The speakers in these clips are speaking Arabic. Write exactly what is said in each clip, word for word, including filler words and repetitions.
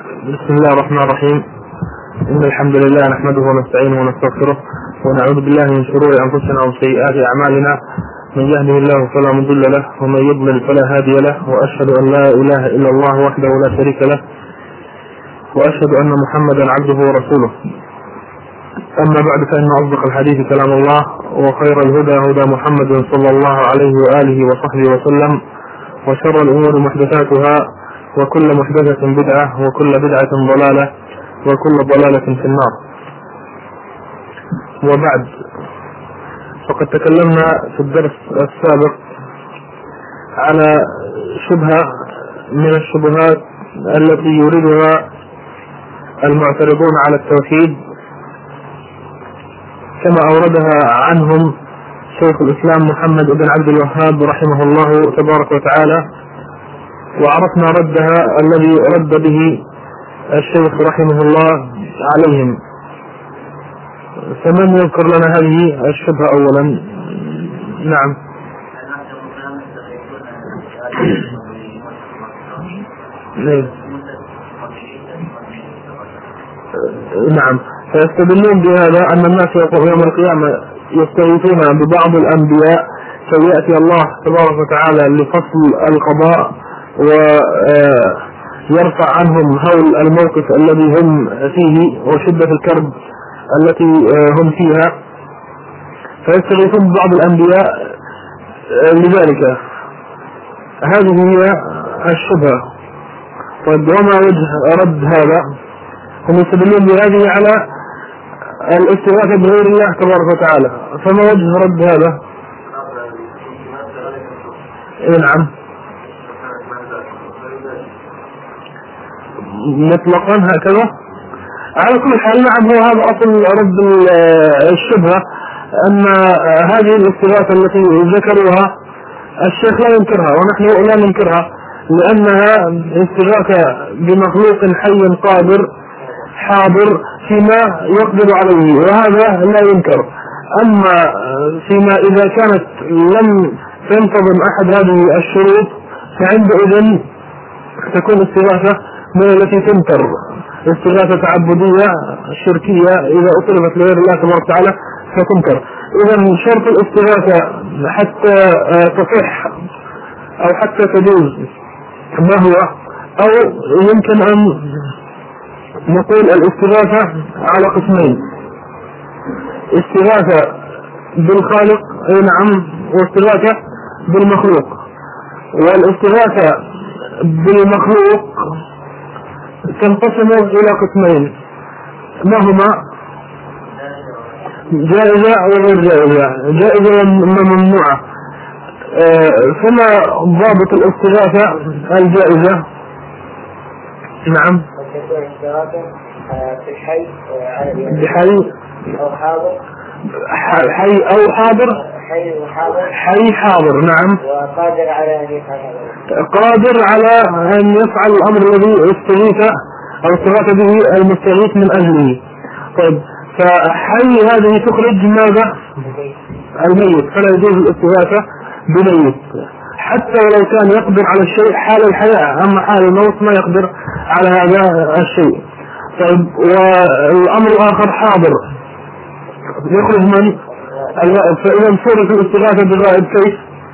بسم الله الرحمن الرحيم. إن الحمد لله نحمده ونستعينه ونستغفره ونعوذ بالله من شرور أنفسنا وسيئات أعمالنا، من يهده الله فلا مضل له ومن يضلل فلا هادي له، وأشهد أن لا إله إلا الله وحده لا شريك له، وأشهد أن محمدا عبده ورسوله. أما بعد، فإن أصدق الحديث كلام الله، وخير الهدى هدى محمد صلى الله عليه وآله وصحبه وسلم، وشر الأمور محدثاتها، وكل محدثة بدعة، وكل بدعة ضلالة، وكل ضلالة في النار. وبعد، فقد تكلمنا في الدرس السابق على شبهة من الشبهات التي يريدها المعترضون على التوحيد، كما أوردها عنهم شيخ الإسلام محمد بن عبد الوهاب رحمه الله تبارك وتعالى، وعرفنا ردها الذي رد به الشيخ رحمه الله عليهم. فمن يذكر لنا هذه الشبهة أولا؟ نعم. نعم، فيستدلون بهذا أن الناس يوم القيامة يستغيثون ببعض الأنبياء، فيأتي الله تبارك وتعالى لفصل القضاء ويرفع عنهم هول الموقف الذي هم فيه وشدة الكرب التي هم فيها، فيستغيثون ببعض الأنبياء لذلك. هذه هي الشبهة. طيب، وما وجه رد هذا؟ هم يستدلون بهذه على الاستغاثة بغير الله تبارك وتعالى، فما وجه رد هذا؟ نعم، مطلقا هكذا. على كل حال، نعم، هو هذا أصل رد الشبهة، أن هذه الاستغاثة التي ذكروها الشيخ لا ينكرها ونحن لا ننكرها، لأنها استغاثة بمخلوق حي قادر حاضر فيما يقدر عليه، وهذا لا ينكر. أما فيما إذا كانت لم تنتظم أحد هذه الشروط، فعندئذ تكون استغاثة من التي تنكر، استغاثة تعبدية شركية إذا أطلبت لغير الله تبارك وتعالى فتنكر. إذا شرط الاستغاثة حتى تصح أو حتى تجوز ما هو؟ أو يمكن أن نقول الاستغاثة على قسمين: استغاثة بالخالق، أي نعم، واستغاثة بالمخلوق. والاستغاثة بالمخلوق تنقسم إلى قسمين، ما هما؟ جائزة وغير جائزة، جائزة وممنوعة. فما ضابط الاستغاثة الجائزة؟ نعم، بحي بحي أو حاضر، حي أو حاضر، حي وحاضر، حي حاضر، نعم، وقادر على أن يفعل، قادر على أن يفعل الأمر الذي استغيث أو استغاث به المستغيث من أجله. طيب، فحي هذه تخرج ماذا؟ الميت، فلا يجوز الاستغاثة بميت حتى ولو كان يقدر على الشيء حال الحياة، أما حال الموت ما يقدر على هذا الشيء. طيب، والأمر الآخر حاضر، يخرج من الغائب. فإذا صورة الاستغاثة بالغائب كيف؟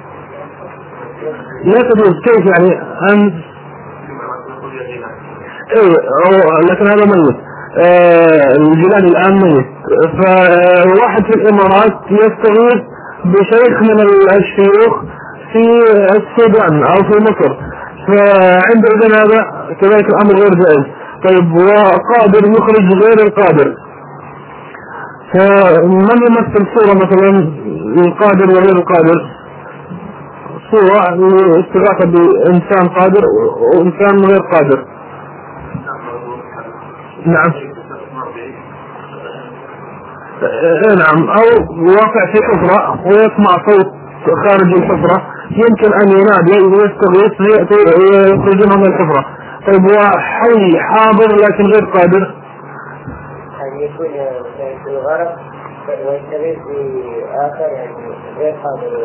لا تجوز. كيف يعني؟ أن إيه، لكن هذا ميت، آه الجلال الآن ميت. فواحد في الإمارات يستغيث بشيخ من الشيوخ في السودان أو في مصر، فعندئذ هذا كذلك الأمر غير جائز. طيب، وقادر يخرج غير القادر، فمن يمثل صورة مثلا القادر وغير القادر؟ صورة استغاثة بإنسان قادر وإنسان غير قادر. نعم، نعم، أو واقع في حفرة ويسمع صوت خارج الحفرة، يمكن أن ينادي ويستغيث يخرجونه من الحفرة. طيب، وحي حاضر لكن غير قادر؟ أن يكون في الغرب ويستغيث بآخر يعني غير قادر،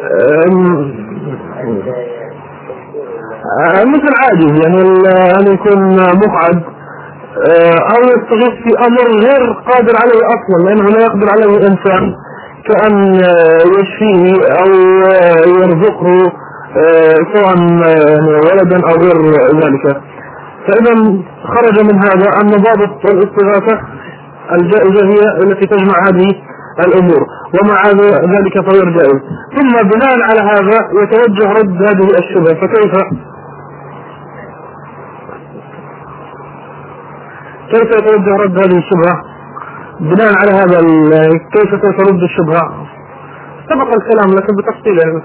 مثل عاجز، يعني أن يكون مقعد أو يستغيث في أمر غير قادر عليه أصلا، لأنه لا يقدر عليه إنسان، كأن يشفيه أو يرزقه سواء ولدا أو غير ذلك. فإذا خرج من هذا أن ضابط الاستغاثة الجائزة هي التي تجمع هذه الأمور، ومع ذلك فغير جائز. ثم بناء على هذا يتوجه رد هذه الشبهة. فكيف كيف يتوجه رد هذه الشبهة؟ بناء على هذا كيف ترد الشبهة؟ سبق الكلام لكن بتفصيل يعني.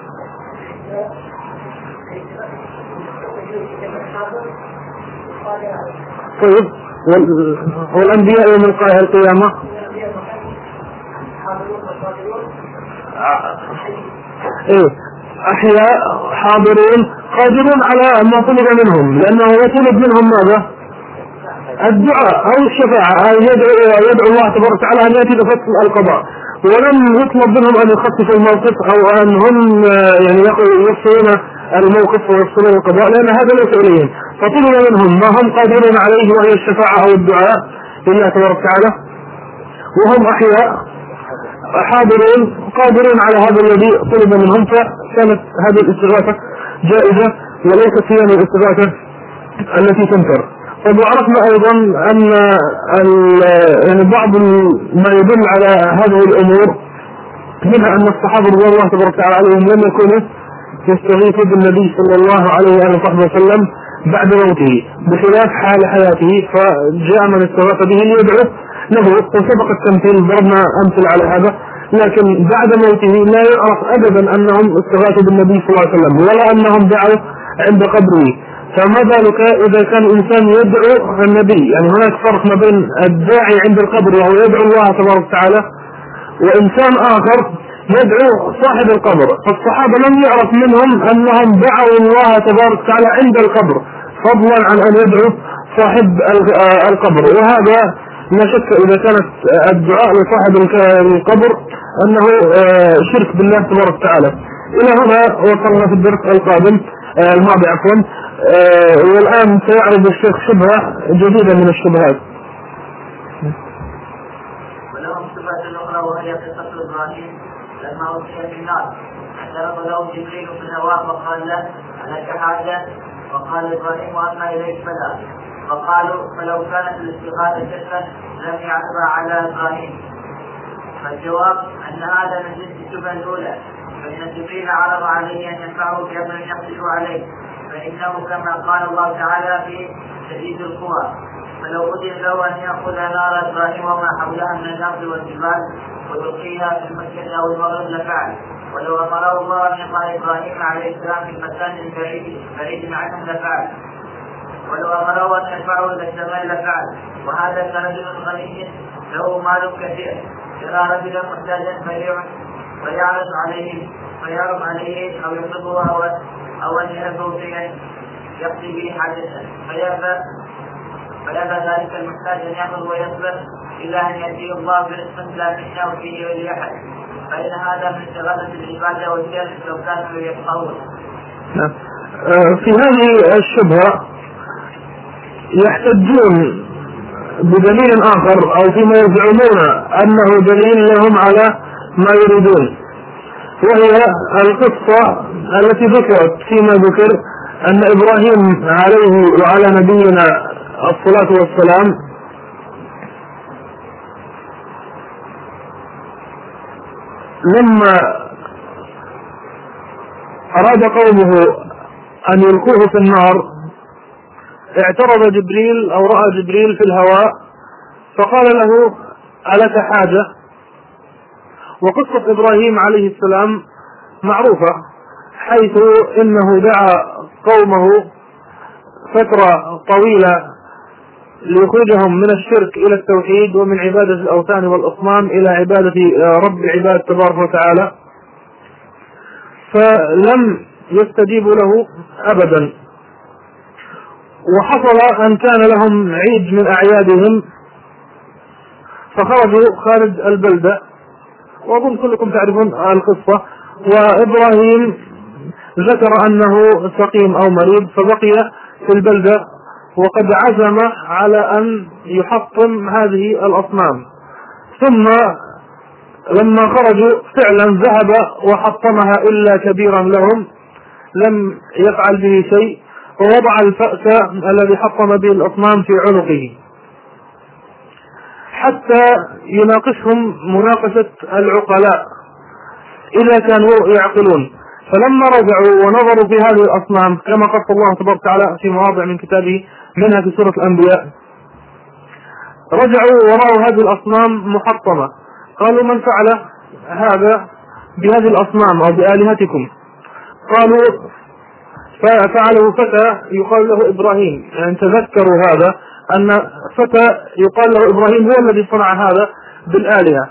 طيب والأنبياء يوم القيامة إيه أحياء حاضرون قادرون على ما طلب منهم، لأنه يطلب منهم ماذا؟ الدعاء أو الشفاعة، يدعو, يدعو الله تبارك وتعالى أن يأتي بفصل القضاء، ولم يطلب منهم أن يخففوا الموقف أو أن هم يعني يفصلون الموقف ويفصلون القضاء، لأن هذا ليس إليهم. فطلب منهم ما هم قادرون عليه وهي الشفاعة أو الدعاء لله تبارك وتعالى، وهم أحياء حاضرون قادرون على هذا الذي طلب منهم. فكانت هذه الاستغاثة جائزة وليست هي الاستغاثة التي تنكر. طيب وعرفنا أيضا أن يعني بعض ما يدل على هذه الأمور منها أن الصحابة رضي الله تبارك وتعالى عليهم لم يكونوا يستغيثوا بالنبي صلى الله عليه وآله وسلم بعد موته بخلاف حال حياته، فجاء من استغاث به ليدعو له، وسبق التمثيل ضربنا أمثل على هذا. لكن بعد موته لا يعرف أبدا أنهم استغاثوا بالنبي صلى الله عليه وسلم ولا أنهم دعوا عند قبره. فما بالك إذا كان الإنسان يدعو النبي؟ يعني هناك فرق ما بين الداعي عند القبر وهو يدعو الله تبارك وتعالى، وإنسان آخر يدعو صاحب القبر. فالصحابة لم يعرف منهم أنهم دعوا الله تبارك وتعالى عند القبر فضلا عن أن يدعو صاحب القبر. وهذا لا شك إذا كانت الدعاء لصاحب القبر أنه شرك بالله تبارك وتعالى. إلى هنا وصلنا في الدرس القادم الماضي عفوا، والآن سيعرض الشيخ شبهة جديدة من الشبهات. ولهم شبهة أخرى وهي قصة إبراهيم لما ألقي في النار، اعترض له جبريل في الهواء وقال له ألك حاجة؟ وقال إبراهيم وأما إليك فلا. فقالوا فلو كانت الاستغاثة شركا لم يعتبر على إبراهيم. فالجواب أن هذا من جنس الشبهة الأولى، فإن جبريل عرض عليه أن ينفعه بأمر يقدر عليه، فإنه كما قال الله تعالى في شديد القوى، فلو أذن له أن يأخذ نار إبراهيم وما حولها من الأرض والجبال ويلقيها في المسجد أو المغرب لفعل، ولو أمره الله أن يقع إبراهيم عليه السلام في مكان بعيد بعيد عنهم لفعل، ولو أمره أن يدفعه إلى السماء لفعل. وهذا كرجل غني له مال كثير يرى رجلا محتاجا فيعرض عليه فيعرض عليه أو يطلبه أو أو أن يهبه شيئا يقضي به حاجته، فيأبى فيأبى ذلك المحتاج أن يأخذ ويصبر إلى أن يأتيه الله برزق لا يشاء فيه ولأحد، فإن هذا من استغاثة العبادة والشرك لو كانوا يفقهون. في هذه الشبهة يحتجون بدليل آخر أو فيما يزعمون أنه دليل لهم على ما يريدون، وهي القصة التي ذكرت فيما ذكر أن إبراهيم عليه وعلى نبينا الصلاة والسلام لما أراد قومه أن يلقوه في النار اعترض جبريل أو رأى جبريل في الهواء فقال له ألك حاجة؟ وقصة إبراهيم عليه السلام معروفة، حيث إنه دعا قومه فترة طويلة ليخرجهم من الشرك إلى التوحيد ومن عبادة الأوثان والأصنام إلى عبادة رب عباد تبارك وتعالى، فلم يستجيبوا له أبدا. وحصل أن كان لهم عيد من أعيادهم فخرجوا خارج البلدة، وأظن كلكم تعرفون القصة. وإبراهيم ذكر أنه سقيم أو مريض فبقي في البلدة وقد عزم على أن يحطم هذه الأصنام، ثم لما خرجوا فعلا ذهب وحطمها إلا كبيرا لهم لم يفعل به شيء، ووضع الفأس الذي حطم به الأصنام في عنقه حتى يناقشهم مناقشة العقلاء إذا كانوا يعقلون. فلما رجعوا ونظروا في هذه الأصنام كما قص الله تبارك وتعالى في مواضع من كتابه منها في سورة الأنبياء، رجعوا ورأوا هذه الأصنام محطمة، قالوا من فعل هذا بهذه الأصنام أو بآلهتكم؟ قالوا ففعله فتى يقال له إبراهيم. يعني تذكروا هذا أن فتى يقال له إبراهيم هو الذي صنع هذا بالآلهة،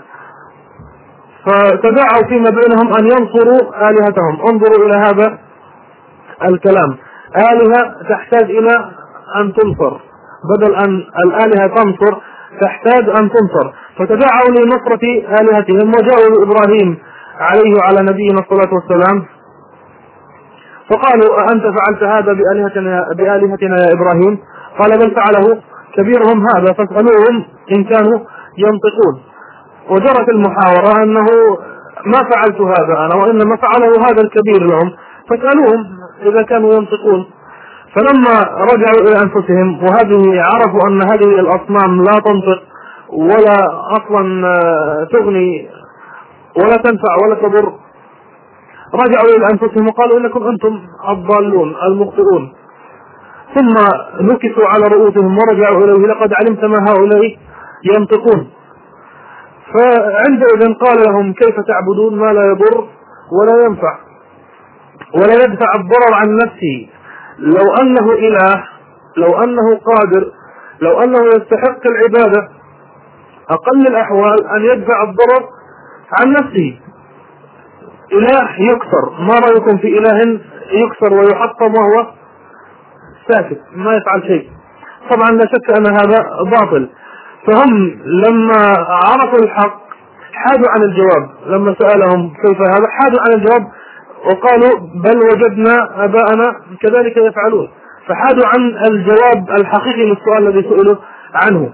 فتدعوا فيما بينهم أن ينصروا آلهتهم. انظروا إلى هذا الكلام، آلهة تحتاج إلى أن تنصر، بدل أن الآلهة تنصر تحتاج أن تنصر، فتدعوا لنصرة آلهتهم وجاءوا لإبراهيم عليه وعلى نبينا الصلاة والسلام فقالوا أنت فعلت هذا بآلهتنا, بآلهتنا يا إبراهيم؟ قال بل فعله كبيرهم هذا فاسألوهم إن كانوا ينطقون. وجرت المحاورة أنه ما فعلت هذا أنا وإنما فعله هذا الكبير لهم، فاسألوهم إذا كانوا ينطقون. فلما رجعوا إلى أنفسهم وهذه عرفوا أن هذه الأصنام لا تنطق ولا أصلا تغني ولا تنفع ولا تضر، رجعوا إلى أنفسهم وقالوا إنكم أنتم الضالون المخطئون، ثم نكسوا على رؤوسهم ورجعوا إليه لقد علمت ما هؤلاء ينطقون. فعندئذ قال لهم كيف تعبدون ما لا يضر ولا ينفع ولا يدفع الضرر عن نفسه؟ لو أنه إله، لو أنه قادر، لو أنه يستحق العبادة أقل الأحوال أن يدفع الضرر عن نفسه. إله يكسر، ما رأيكم في إله يكسر ويحطم وهو ساكت ما يفعل شيء؟ طبعا لا شك أن هذا باطل. فهم لما عرفوا الحق حادوا عن الجواب، لما سألهم كيف هذا حادوا عن الجواب وقالوا بل وجدنا آباءنا كذلك يفعلون، فحادوا عن الجواب الحقيقي للسؤال الذي سئلوا عنه.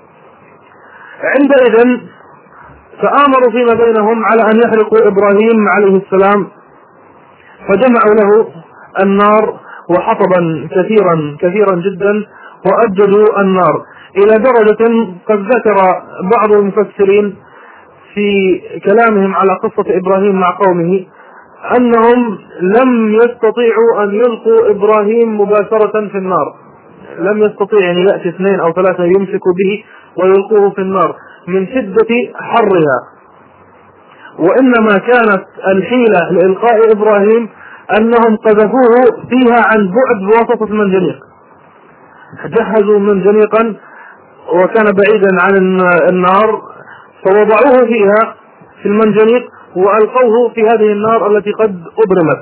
عندئذ فآمروا فيما بينهم على أن يحرقوا إبراهيم عليه السلام، فجمعوا له النار وحطبا كثيرا كثيرا جدا وأجدوا النار إلى درجة قد ذكر بعض المفسرين في كلامهم على قصة إبراهيم مع قومه أنهم لم يستطيعوا أن يلقوا إبراهيم مباشرة في النار، لم يستطيع يعني يأتي اثنين أو ثلاثة يمسكوا به ويلقوه في النار من شدة حرها، وإنما كانت الحيلة لإلقاء إبراهيم أنهم قذفوه فيها عن بعد بواسطة المنجنيق، جهزوا منجنيقا وكان بعيدا عن النار فوضعوه فيها في المنجنيق وألقوه في هذه النار التي قد أبرمت.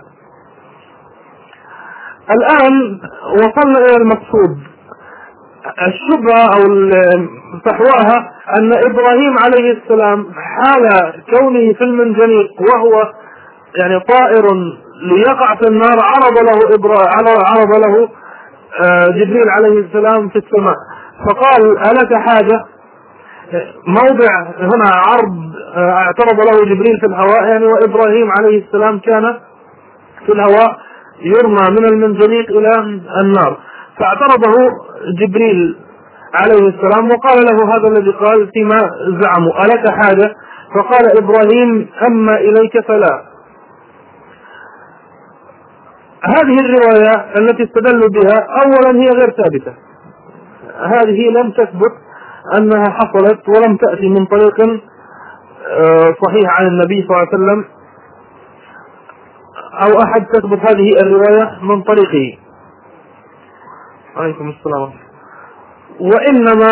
الآن وصلنا إلى المقصود. الشبهة أو فحواها أن إبراهيم عليه السلام حال كونه في المنجنيق وهو يعني طائر ليقع في النار عرض له إبراهيم عرض له جبريل عليه السلام في السماء فقال ألك حاجة؟ موضع هنا عرض اعترض له جبريل في الهواء يعني، وإبراهيم عليه السلام كان في الهواء يرمى من المنجنيق إلى النار، فاعترضه جبريل عليه السلام وقال له هذا الذي قال فيما زعموا ألك حاجة؟ فقال إبراهيم أما إليك فلا. هذه الرواية التي استدلوا بها أولا هي غير ثابتة، هذه لم تثبت أنها حصلت ولم تأتي من طريق صحيح عن النبي صلى الله عليه وسلم أو أحد تثبت هذه الرواية من طريقه عليكم السلام، وإنما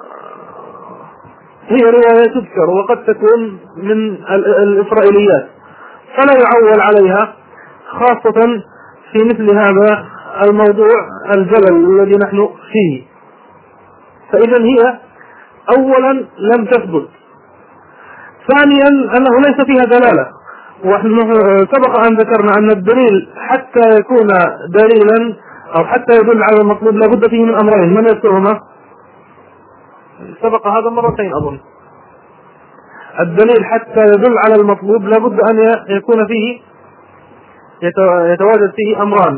هي رواية تذكر وقد تكون من الإسرائيليات فلا يعول عليها، خاصة في مثل هذا الموضوع الجلل الذي نحن فيه. فإذا هي أولا لم تثبت، ثانيا أنه ليس فيها دلالة، ونحن سبق أن ذكرنا أن الدليل حتى يكون دليلا أو حتى يدل على المطلوب لابد فيه من أمرين، من يذكرهما؟ سبق هذا مرتين أظن. الدليل حتى يدل على المطلوب لابد أن يكون فيه يتواجد فيه أمران.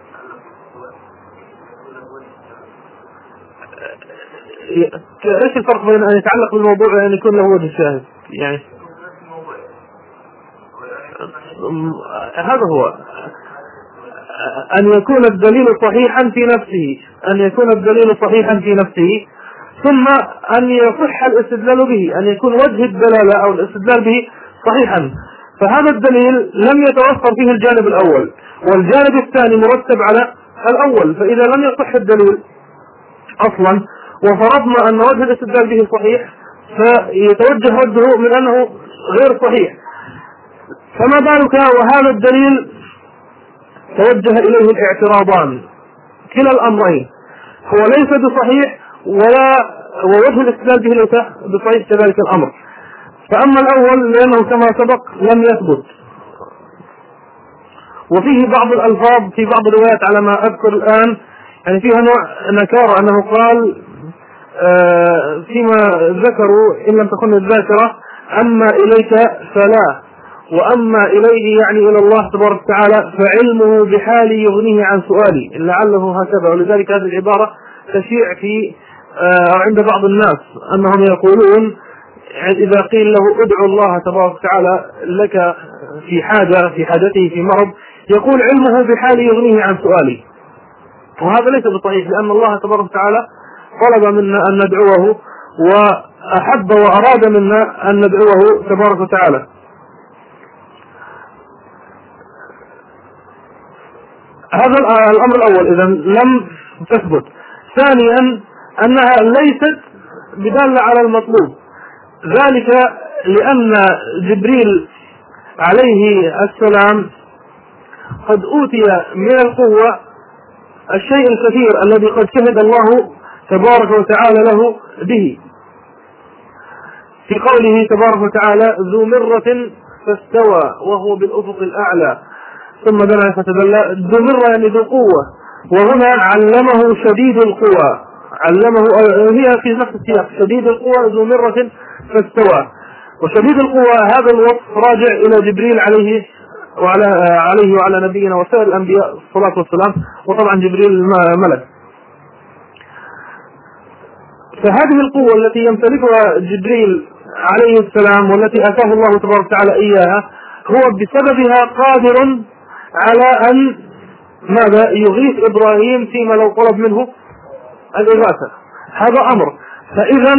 ايش الفرق بين أن يتعلق بالموضوع وأن يكون له وجه شاهد؟ يعني هذا هو أن يكون الدليل صحيحا في نفسه، أن يكون الدليل صحيحا في نفسه ثم أن يصح الاستدلال به، أن يكون وجه الدلالة أو الاستدلال به صحيحا. فهذا الدليل لم يتوفر فيه الجانب الأول، والجانب الثاني مرتب على الأول. فإذا لم يصح الدليل أصلا وفرضنا أن وجه الاستدلال به صحيح، فيتوجه رده من أنه غير صحيح. فما بالك وهذا الدليل توجه إليه الاعتراضان، كلا الأمرين هو ليس بصحيح ولا ووجه الاستدلال به ليس بصحيح كذلك الأمر. فأما الأول لأنه كما سبق لم يثبت، وفيه بعض الألفاظ في بعض الروايات على ما أذكر الآن يعني فيها نوع نكارة، أنه قال آه فيما ذكروا إن لم تكن الذاكرة أما إليك فلا، وأما إليه يعني إلى الله تبارك وتعالى فعلمه بحالي يغنيه عن سؤالي، لعله هكذا. ولذلك هذه العبارة تشيع في آه عند بعض الناس أنهم يقولون إذا قيل له ادعو الله تبارك وتعالى لك في حاجة في حاجته في مرض، يقول علمه بحالي يغنيه عن سؤالي. وهذا ليس بصحيح، لأن الله تبارك وتعالى طلب منا أن ندعوه وأحب وأراد منا أن ندعوه تبارك وتعالى. هذا الأمر الأول إذا لم تثبت. ثانيا أنها ليست بدالة على المطلوب، ذلك لأن جبريل عليه السلام قد أوتي من القوة الشيء الكثير الذي قد شهد الله تبارك وتعالى له به في قوله تبارك وتعالى ذو مرة فاستوى وهو بالأفق الأعلى ثم دنا فتدلى. ذو مرة يعني ذو قوة، وهنا علمه شديد القوى، علمه هي في نفس السياق شديد القوى ذو مرة فاستوى. وشديد القوى هذا الوصف راجع إلى جبريل عليه وعلى عليه وعلى نبينا وسائر الأنبياء الصلاة والسلام، وطبعا جبريل ملك. فهذه القوة التي يمتلكها جبريل عليه السلام والتي آتاه الله تبارك وتعالى إياها هو بسببها قادر على أن ماذا يغيث إبراهيم فيما لو طلب منه الإغاثة، هذا أمر. فإذا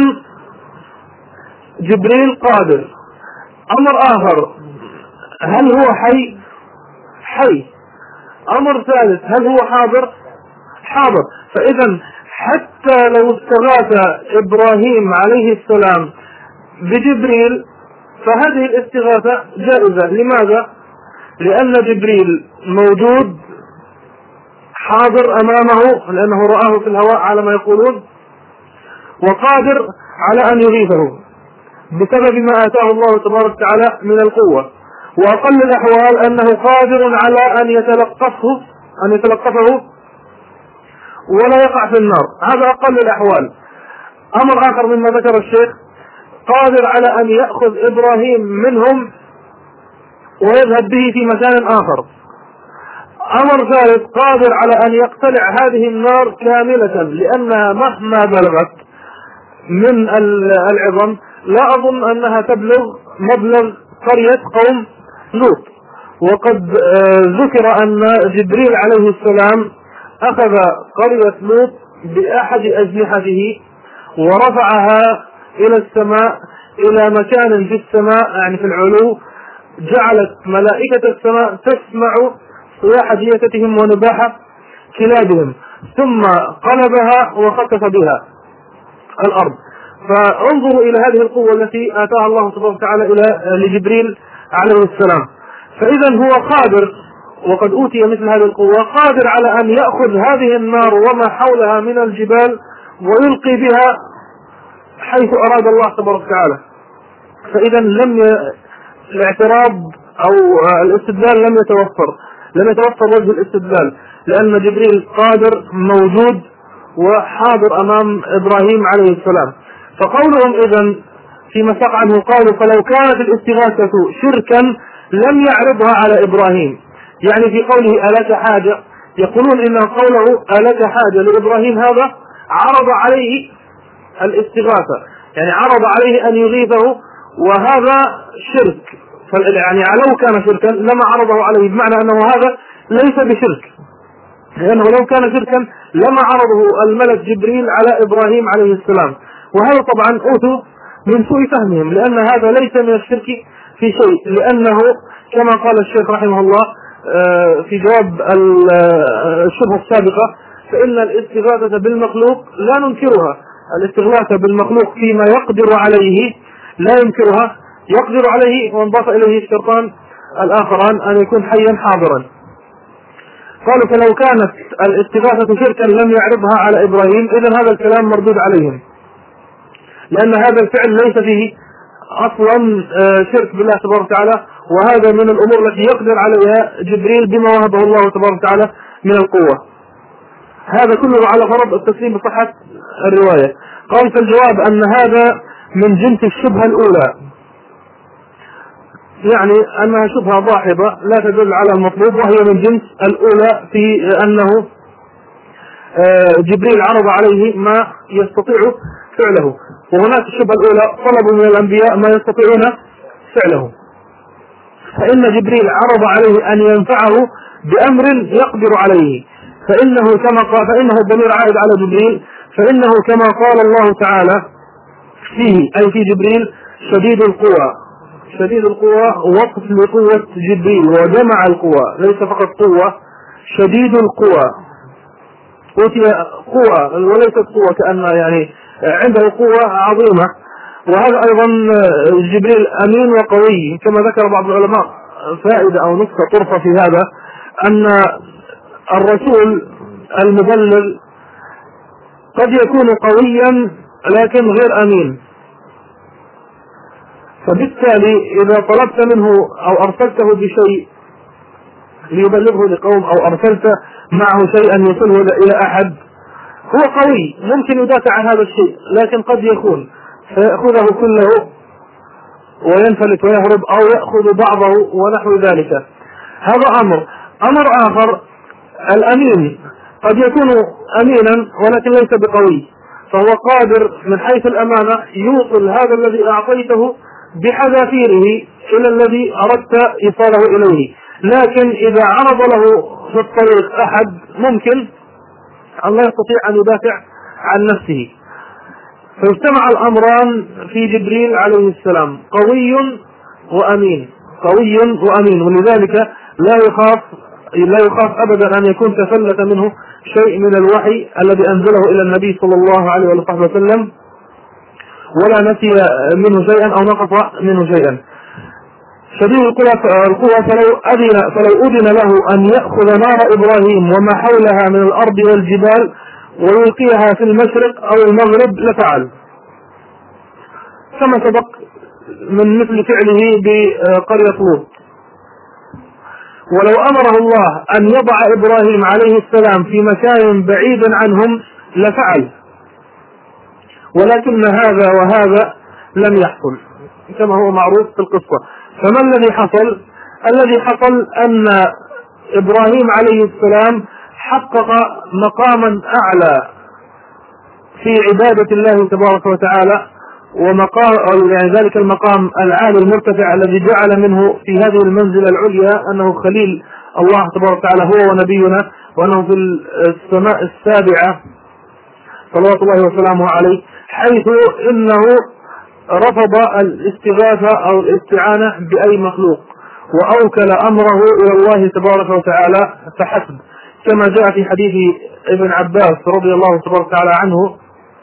جبريل قادر. أمر آخر، هل هو حي؟ حي. أمر ثالث، هل هو حاضر؟ حاضر. فإذا حتى لو استغاث إبراهيم عليه السلام بجبريل فهذه الاستغاثة جائزة. لماذا؟ لأن جبريل موجود حاضر أمامه لأنه رآه في الهواء على ما يقولون، وقادر على أن يغيثه بسبب ما آتاه الله تبارك وتعالى من القوة. وأقل الأحوال أنه قادر على أن يتلقفه أن يتلقفه ولا يقع في النار، هذا أقل الأحوال. أمر آخر مما ذكر الشيخ، قادر على أن يأخذ إبراهيم منهم ويذهب به في مكان آخر. أمر ثالث، قادر على أن يقتلع هذه النار كاملة، لأنها مهما بلغت من العظم لا أظن أنها تبلغ مبلغ قرية قوم لوط. وقد ذكر أن جبريل عليه السلام أخذ قرية لوط بأحد أجنحته ورفعها إلى السماء، إلى مكان في السماء يعني في العلو، جعلت ملائكة السماء تسمع صياح ديكتهم ونباح كلابهم، ثم قلبها وخسف بها الأرض. فانظروا إلى هذه القوة التي آتاها الله سبحانه وتعالى إلى لجبريل عليه السلام. فإذا هو قادر، وقد أوتي مثل هذه القوة، قادر على أن يأخذ هذه النار وما حولها من الجبال ويلقي بها حيث أراد الله تبارك وتعالى. فإذا لم ي... الاعتراض أو الاستدلال لم يتوفر لم يتوفر وجه الاستدلال. لأن جبريل قادر موجود وحاضر أمام إبراهيم عليه السلام. فقولهم إذن فيما سبق عنه قالوا فلو كانت الاستغاثة شركا لم يعرضها على إبراهيم، يعني في قوله ألك حاجة يقولون إن قوله ألك حاجة لإبراهيم هذا عرض عليه الاستغاثة، يعني عرض عليه أن يغيثه، وهذا شرك. يعني لو كان شركا لما عرضه عليه، بمعنى أنه هذا ليس بشرك، لأنه لو كان شركا لما عرضه الملك جبريل على إبراهيم عليه السلام. وهذا طبعا أوتوا من سوء فهمهم، لأن هذا ليس من الشرك في شيء، لأنه كما قال الشيخ رحمه الله في جواب الشبهة السابقة فإن الاستغاثة بالمخلوق لا ننكرها، الاستغاثة بالمخلوق فيما يقدر عليه لا ينكرها، يقدر عليه وانضاف إليه الشرطان الآخران أن يكون حيا حاضرا. قالوا فلو كانت الاستغاثة شركا لم يعرضها على إبراهيم، إذن هذا الكلام مردود عليهم، لأن هذا الفعل ليس فيه أصلا شرك بالله تبارك وتعالى، وهذا من الأمور التي يقدر عليها جبريل بما وهبه الله تبارك وتعالى من القوة. هذا كله على فرض التسليم بصحة الرواية. قال في الجواب أن هذا من جنس الشبهة الأولى، يعني أنها شبهة ضاحضة لا تدل على المطلوب، وهي من جنس الأولى في أنه جبريل عرض عليه ما يستطيع فعله، وهناك الشبهة الأولى طلبوا من الأنبياء ما يستطيعون فعله، فإن جبريل عرض عليه أن ينفعه بأمر يقدر عليه، فإنه كما قال فإنه الضمير عائد على جبريل، فإنه كما قال الله تعالى فيه أي في جبريل شديد القوى. شديد القوى وصف لقوة جبريل وجمع القوى، ليس فقط قوة، شديد القوى أوتي قوة وليست قوة كأنها يعني عنده قوة عظيمة. وهذا أيضا جبريل أمين وقوي، كما ذكر بعض العلماء فائدة أو نقطة طرفة في هذا، أن الرسول المبلغ قد يكون قويا لكن غير أمين، فبالتالي إذا طلبت منه أو أرسلته بشيء ليبلغه لقوم أو أرسلت معه شيئا يوصله إلى أحد، هو قوي ممكن يدافع عن هذا الشيء، لكن قد يكون فيأخذه كله وينفلت ويهرب أو يأخذ بعضه ونحو ذلك. هذا أمر. أمر آخر الأمين قد يكون أمينا ولكن ليس بقوي، فهو قادر من حيث الأمانة يوصل هذا الذي أعطيته بحذافيره إلى الذي أردت إيصاله إليه، لكن إذا عرض له في الطريق أحد ممكن الله يستطيع أن يدافع عن نفسه. فاجتمع الأمران في جبريل عليه السلام، قوي وأمين، قوي وأمين، ولذلك لا يخاف لا يخاف أبدا أن يكون تفلت منه شيء من الوحي الذي أنزله إلى النبي صلى الله عليه وسلم، ولا نسي منه شيئا أو نقص منه شيئا. شديد القوة فلو أذن فلو أذن له أن يأخذ نار إبراهيم وما حولها من الأرض والجبال ويلقيها في المشرق أو المغرب لفعل، كما سبق من مثل فعله بقرية لوط. ولو أمره الله أن يضع إبراهيم عليه السلام في مكان بعيد عنهم لفعل، ولكن هذا وهذا لم يحصل كما هو معروف في القصة. فما الذي حصل؟ الذي حصل أن إبراهيم عليه السلام حقق مقاما أعلى في عبادة الله تبارك وتعالى، ومقام يعني ذلك المقام العالي المرتفع الذي جعل منه في هذه المنزلة العليا أنه خليل الله تبارك وتعالى هو ونبينا، وأنه في السماء السابعة صلوات الله وسلامه عليه، حيث إنه رفض الاستغاثة أو الاستعانة بأي مخلوق وأوكل أمره إلى الله تبارك وتعالى فحسب، كما جاء في حديث ابن عباس رضي الله تبارك وتعالى عنه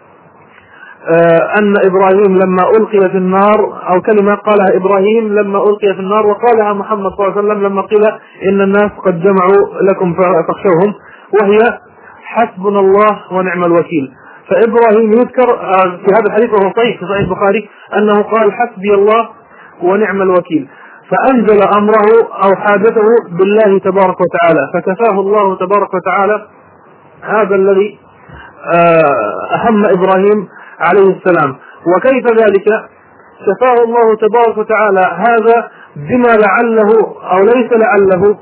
أن إبراهيم لما ألقي في النار، أو كلمة قالها إبراهيم لما ألقي في النار وقالها محمد صلى الله عليه وسلم لما قيل إن الناس قد جمعوا لكم فاخشوهم، وهي حسبنا الله ونعم الوكيل. فإبراهيم يذكر في هذا الحديث وهو صحيح في صحيح البخاري أنه قال حسبي الله ونعم الوكيل. فأنزل أمره أو حاجته بالله تبارك وتعالى، فكفاه الله تبارك وتعالى هذا الذي أهم إبراهيم عليه السلام. وكيف ذلك؟ كفاه الله تبارك وتعالى هذا بما لعله أو ليس لعله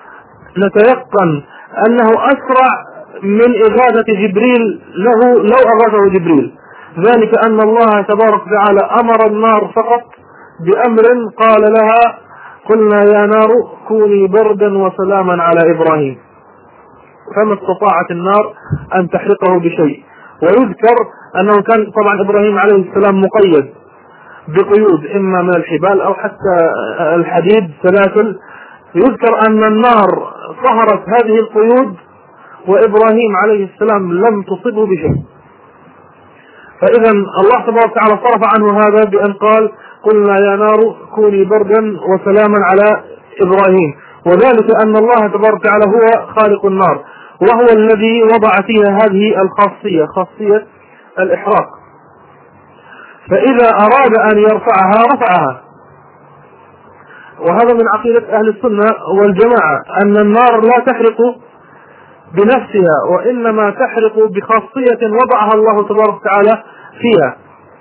نتيقن أنه أسرع من إغاثة جبريل له لو أغاثه جبريل، ذلك أن الله تبارك وتعالى أمر النار فقط بأمر قال لها: قلنا يا نار كوني بردا وسلاما على إبراهيم، فما استطاعت النار أن تحرقه بشيء. ويذكر أنه كان طبعا إبراهيم عليه السلام مقيد بقيود إما من الحبال أو حتى الحديد سلاسل. يذكر أن النار صهرت هذه القيود وإبراهيم عليه السلام لم تصبه بشيء. فإذا الله تبارك وتعالى صرف عنه هذا بأن قال: قلنا يا نار كوني بردا وسلاما على إبراهيم، وذلك أن الله تبارك وتعالى هو خالق النار، وهو الذي وضع فيها هذه الخاصية، خاصية الإحراق. فإذا أراد أن يرفعها رفعها. وهذا من عقيدة أهل السنة والجماعة، أن النار لا تحرق بنفسها، وإنما تحرق بخاصية وضعها الله تبارك وتعالى فيها،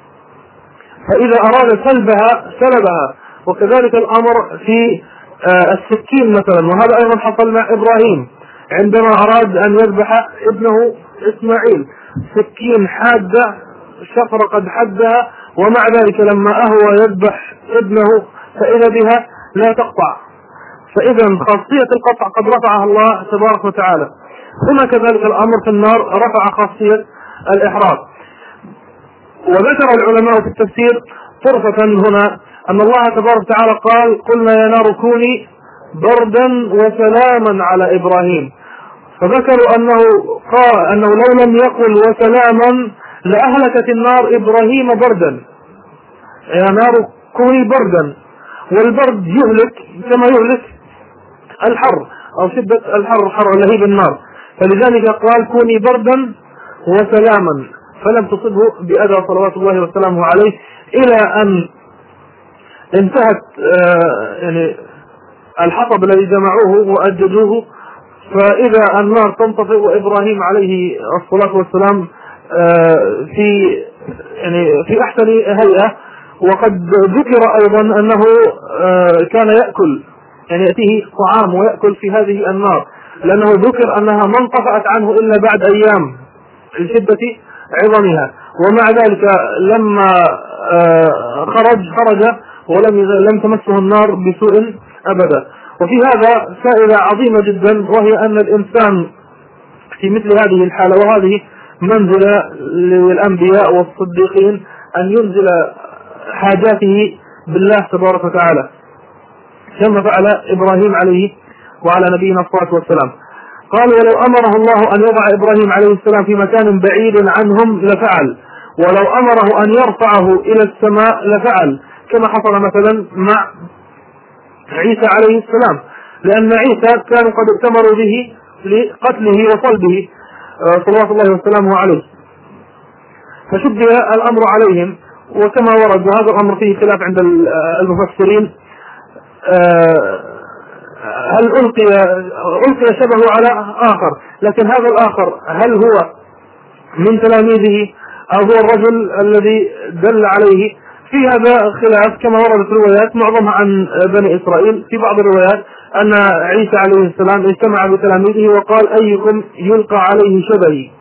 فإذا أراد سلبها سلبها. وكذلك الأمر في السكين مثلا، وهذا أيضا حصل مع إبراهيم عندما أراد أن يذبح ابنه إسماعيل، سكين حادة شفر قد حدها، ومع ذلك لما أهوى يذبح ابنه فإذا بها لا تقطع. فإذا خاصية القطع قد رفعها الله تبارك وتعالى. هنا كذلك الأمر في النار رفع خاصية الإحراق. وذكر العلماء في التفسير طرفة هنا أن الله تبارك وتعالى قال: قلنا يا نار كوني بردا وسلاما على إبراهيم، فذكروا أنه قال أنه لو لم يقل وسلاما لأهلكت النار إبراهيم بردا. يا نار كوني بردا، والبرد يهلك كما يهلك الحر أو شدة الحر، حر لهيب النار، فلذلك قال: كوني بردا وسلاما، فلم تصبه بأذى صلوات الله وسلامه عليه، إلى أن انتهت يعني الحطب الذي جمعوه وأجدوه، فإذا النار تنطفئ وإبراهيم عليه الصلاة والسلام في يعني في أحسن هيئة. وقد ذكر أيضا أنه كان يأكل، يعني يأتيه طعام ويأكل في هذه النار، لأنه ذكر أنها ما انطفأت عنه إلا بعد أيام لشدة عظمها، ومع ذلك لما خرج خرج ولم لم تمسه النار بسوء أبدا. وفي هذا فائدة عظيمة جدا، وهي أن الإنسان في مثل هذه الحالة، وهذه منزلة للأنبياء والصديقين، أن ينزل حاجاته بالله تبارك وتعالى كما فعل إبراهيم عليه وعلى نبينا الصلاة والسلام. قال: ولو أمره الله أن يضع إبراهيم عليه السلام في مكان بعيد عنهم لفعل، ولو أمره أن يرفعه إلى السماء لفعل، كما حصل مثلا مع عيسى عليه السلام، لأن عيسى كانوا قد ائتمروا به لقتله وصلبه صلوات الله وسلامه عليه، فشبه الأمر عليهم. وكما ورد، وهذا الأمر فيه خلاف عند المفسرين، هل ألقي ألقي شبهه على آخر، لكن هذا الآخر هل هو من تلاميذه أو هو الرجل الذي دل عليه؟ في هذا خلاف، كما وردت روايات معظمها عن بني إسرائيل. في بعض الروايات أن عيسى عليه السلام اجتمع بتلاميذه وقال: أيكم يلقى عليه شبهي،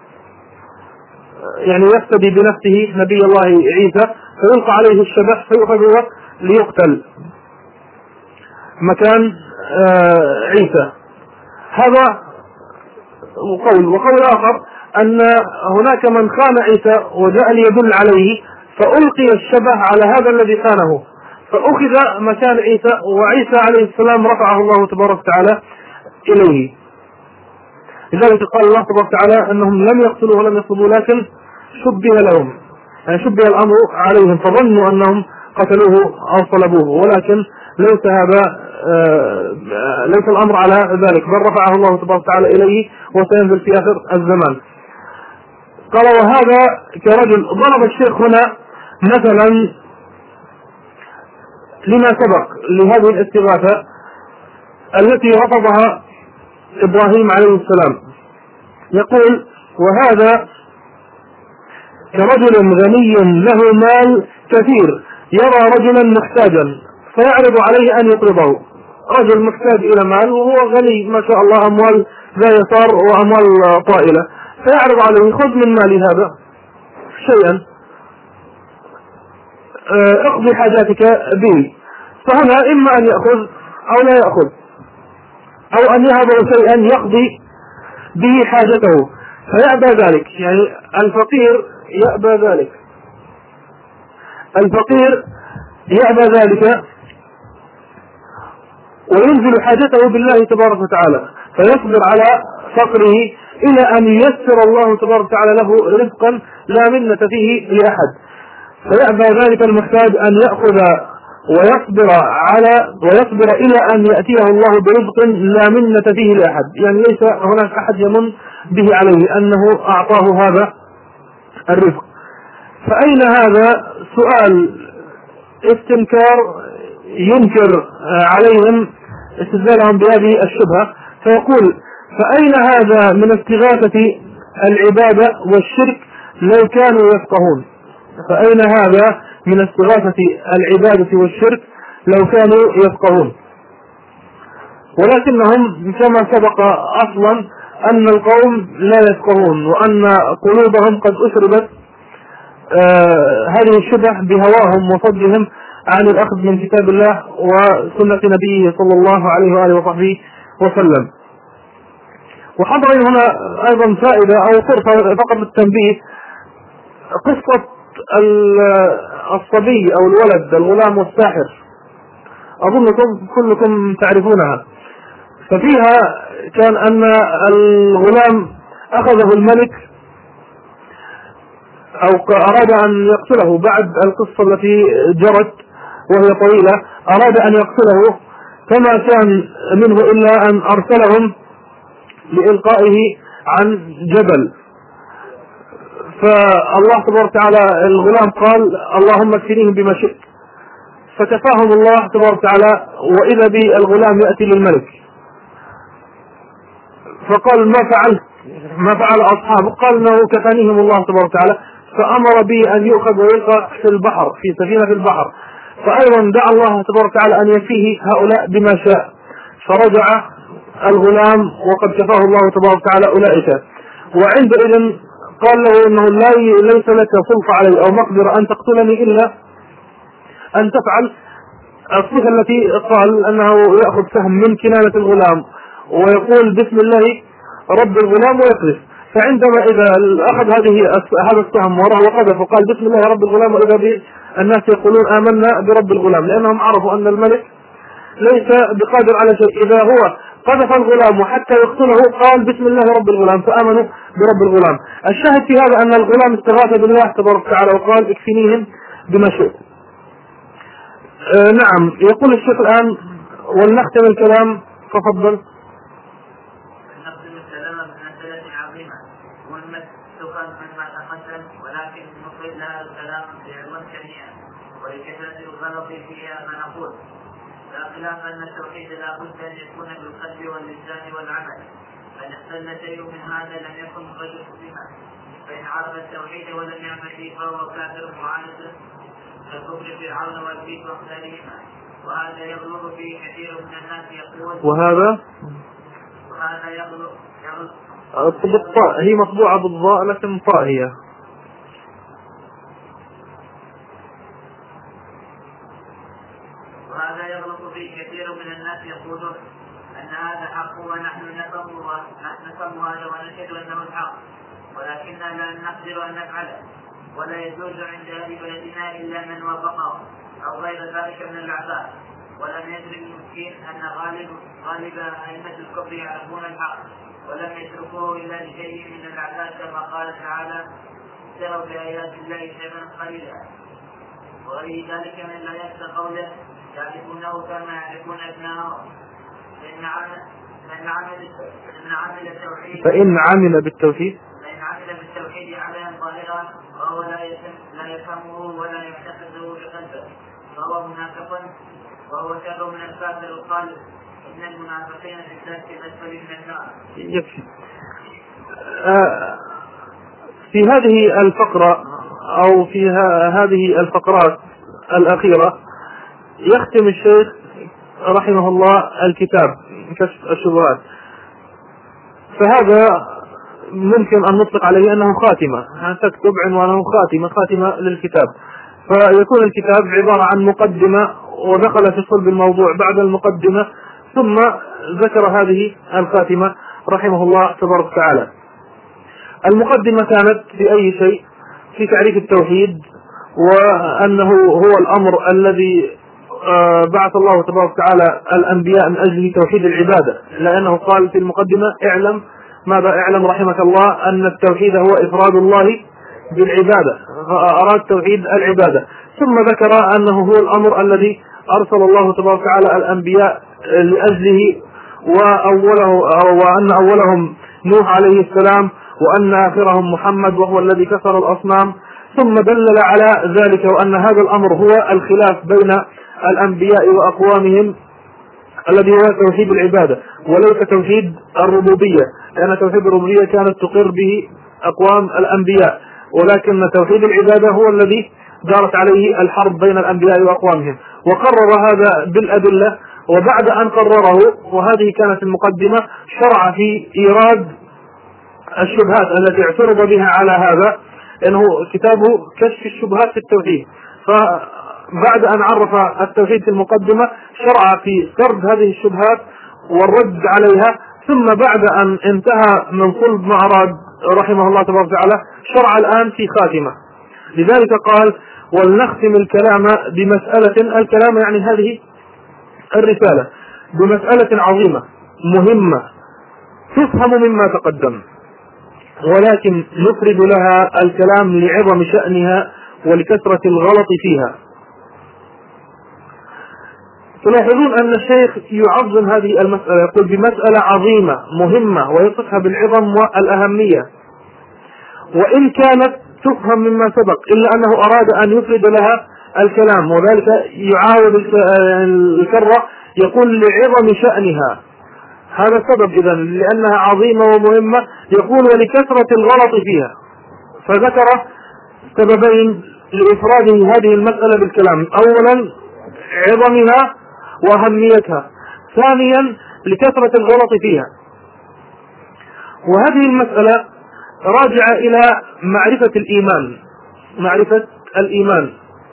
يعني يفتدي بنفسه نبي الله عيسى، فيلقى عليه الشبه فيؤخذ هو ليقتل مكان عيسى. هذا قول. وقول آخر أن هناك من خان عيسى وجاء ليدل عليه، فألقي الشبه على هذا الذي خانه، فأخذ مكان عيسى، وعيسى عليه السلام رفعه الله تبارك وتعالى إليه. لذلك قال الله تبارك وتعالى أنهم لم يقتلوا ولم يصلبوا، لكن شبه لهم، يعني شبه الأمر عليهم، فظنوا أنهم قتلوه أو صلبوه، ولكن ليس هذا ليس الأمر على ذلك، بل رفعه الله تبارك وتعالى إليه، وسينزل في آخر الزمان. قال: وهذا كرجل. ضرب الشيخ هنا مثلا لما سبق لهذه الاستغاثة التي رفضها إبراهيم عليه السلام. يقول: وهذا كرجل غني له مال كثير يرى رجلا محتاجا فيعرض عليه أن يقرضه. رجل محتاج إلى مال وهو غني ما شاء الله، أموال لا يسار وأموال طائلة، فيعرض عليه: خذ من مالي هذا شيئا اقضي حاجاتك به. فهنا إما أن يأخذ أو لا يأخذ، أو أن يهبه شيئا يقضي به حاجته، فيأبى ذلك. يعني الفقير يأبى ذلك، الفقير يأبى ذلك وينزل حاجته بالله تبارك وتعالى، فيصبر على فقره إلى أن ييسر الله تبارك وتعالى له رزقا لا منة فيه لأحد. فيأبى ذلك المحتاج أن يأخذ ويصبر على ويصبر إلى أن يأتيه الله برزق لا منة فيه لأحد، يعني ليس هناك أحد يمن به عليه أنه أعطاه هذا الرزق. فأين هذا؟ سؤال استنكار ينكر عليهم استدلالهم بهذه الشبهة، فيقول: فأين هذا من استغاثة العبادة والشرك لو كانوا يفقهون؟ فأين هذا من استغاثة العبادة والشرك لو كانوا يفقهون؟ ولكنهم كما سبق أصلا أن القوم لا يفقهون، وأن قلوبهم قد أشربت آه هذه الشبه بهواهم وصدهم عن الأخذ من كتاب الله وسنة نبيه صلى الله عليه وآله وصحبه وسلم. وحضرين هنا أيضا فائدة أو فرصة فقط للتنبيه: قصة الصبي أو الولد الغلام والساحر، أظنكم كلكم تعرفونها. ففيها كان أن الغلام أخذه الملك أو أراد أن يقتله بعد القصة التي جرت وهي طويلة، أراد أن يقتله، فما كان منه إلا أن أرسلهم لإلقائه عن جبل. فالله تبارك وتعالى الغلام قال: اللهم اكفنيهم بما شئت، فكفاهم الله تبارك وتعالى، وإذا به الغلام يأتي للملك فقال: ما فعلت ما فعل أصحابه؟ قال: انه كفانيهم الله تبارك وتعالى، فأمر به أن يؤخذ ويلقى في البحر في سفينة في البحر. فأيضا دعا الله تبارك وتعالى أن يكفيه هؤلاء بما شاء، فرجع الغلام وقد كفاه الله تبارك وتعالى أولئك. وعندئذ قال له انه لا ليس لك سلطة علي او مقدرة ان تقتلني الا ان تفعل الصفة التي قال انه يأخذ سهم من كنانة الغلام ويقول بسم الله رب الغلام ويقذف. فعندما اذا اخذ هذه هذا السهم وقذف وقال بسم الله رب الغلام، واذا به الناس يقولون آمنا برب الغلام، لانهم عرفوا ان الملك ليس بقادر على شيء. اذا هو قذف الغلام وحتى يقتله قال بسم الله رب الغلام، فآمنوا برب الغلام. الشاهد في هذا أن الغلام استغاث بالله تبارك وتعالى وقال اكفنيهم بما شئت. آه نعم. يقول الشيخ الآن: ولنختم الكلام، تفضل. نختم الكلام بمسألة عظيمة مهمة تفهم مما تقدم، ولكن نقل لها الكلام بعلم كثيرا ولكثرة الغلط فيها ما نقول. لا خلاف أن التوحيد لا بد أن يكون بالقلب واللسان والعمل، فإن اختل شيء من هذا لم يكن غير مسلما، فإن عرف التوحيد ولم يعمل به فهو كافر معاند ككفر فرعون وابليس واختارهما. وهذا يغلط فيه كثير من الناس يقول وهذا وهذا يغلط يغلط بالطاء، هي مطبوعة بالضاء لكن طاء هي. وهذا يغلط فيه كثير من الناس يقولون أن هذا حق ونحن نفهم هذا ونشهد أنه الحق، ولكننا لا نقدر أن نفعله، ولا يجوز عند أهل بلدنا إلا من وافقه أو غير ذلك من الأعداء. ولم يدرك المسكين أن غالب غالب أئمة الكفر يعرفون الحق ولم يتركوه إلا لشيء من الأعداء، كما قال تعالى: اشتروا بآيات الله ثمنا قليلا. وغير ذلك من الآيات قوله: يعرفونه كما يعرفون أبناءهم. فإن عمل فإن عمل فإن عمل التوحيد فإن عمل بالتوحيد فإن عمل بالتوحيد عملا ظاهرا وهو لا لا يفهمه ولا يعتقده بقلبه، فهو منافق وهو شر من الكافر الخالص إن المنافقين في الدرك الأسفل من النار. يكفي. آه في هذه الفقرة أو في هذه الفقرات الأخيرة يختم الشيخ رحمه الله الكتاب كشف الشبهات، فهذا ممكن أن نطلق عليه أنه خاتمة، تكتب عنوانه خاتمة خاتمة للكتاب، فيكون الكتاب عبارة عن مقدمة ودخل في صلب الموضوع بعد المقدمة ثم ذكر هذه الخاتمة رحمه الله تبارك وتعالى. المقدمة كانت في أي شيء؟ في تعريف التوحيد، وأنه هو الأمر الذي بعث الله تبارك وتعالى الأنبياء من أجل توحيد العبادة، لأنه قال في المقدمة اعلم ماذا اعلم رحمك الله أن التوحيد هو إفراد الله بالعبادة، فأراد توحيد العبادة، ثم ذكر أنه هو الأمر الذي أرسل الله تبارك وتعالى الأنبياء لأجله، وأوله وأن أولهم نوح عليه السلام وأن آخرهم محمد وهو الذي كسر الأصنام، ثم دلل على ذلك وأن هذا الأمر هو الخلاف بين الأنبياء وأقوامهم الذي هو توحيد العبادة وليس توحيد الربوبية، لأن توحيد الربوبية كانت تقر به أقوام الأنبياء، ولكن توحيد العبادة هو الذي دارت عليه الحرب بين الأنبياء وأقوامهم، وقرر هذا بالأدلة. وبعد أن قرره وهذه كانت المقدمة شرع في إيراد الشبهات التي اعترض بها على هذا، لأنه كتابه كشف الشبهات في التوحيد، فبعد أن عرف التوحيد في المقدمة شرع في سرد هذه الشبهات والرد عليها، ثم بعد أن انتهى من صلب ما أراد رحمه الله تبارك وتعالى شرع الآن في خاتمة. لذلك قال ولنختم الكلام بمسألة، الكلام يعني هذه الرسالة، بمسألة عظيمة مهمة تفهم مما تقدم، ولكن نفرد لها الكلام لعظم شأنها ولكثرة الغلط فيها. تلاحظون أن الشيخ يعظم هذه المسألة، يقول بمسألة عظيمة مهمة ويصفها بالعظم والأهمية، وإن كانت تفهم مما سبق إلا أنه أراد أن يفرد لها الكلام، وذلك يعاود الكرة يقول لعظم شأنها، هذا السبب إذن لأنها عظيمة ومهمة، يقول ولكثرة الغلط فيها، فذكر سببين لإفراده هذه المسألة بالكلام، أولا عظمها وأهميتها، ثانيا لكثرة الغلط فيها. وهذه المسألة راجعة إلى معرفة الإيمان، معرفة الإيمان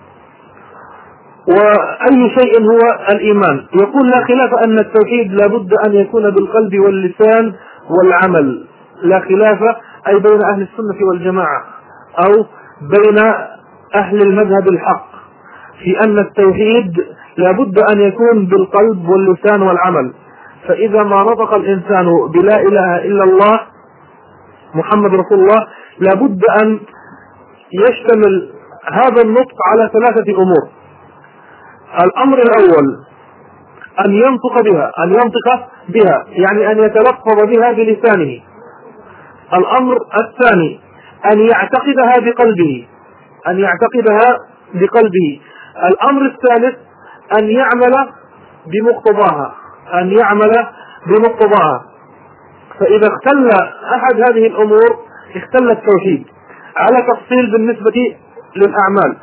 وأي شيء هو الإيمان. يقول لا خلاف أن التوحيد لابد أن يكون بالقلب واللسان والعمل، لا خلاف أي بين أهل السنة والجماعة أو بين أهل المذهب الحق في أن التوحيد لابد أن يكون بالقلب واللسان والعمل. فإذا ما نطق الإنسان بلا إله إلا الله محمد رسول الله لابد أن يشتمل هذا النطق على ثلاثة أمور. الأمر الأول أن ينطق بها، أن ينطق بها يعني أن يتلفظ بها بلسانه. الأمر الثاني أن يعتقدها بقلبه، أن يعتقدها بقلبه. الأمر الثالث أن يعمل بمقتضاها، أن يعمل بمقتضاها. فإذا اختل أحد هذه الأمور اختل التوحيد، على تفصيل بالنسبة للأعمال.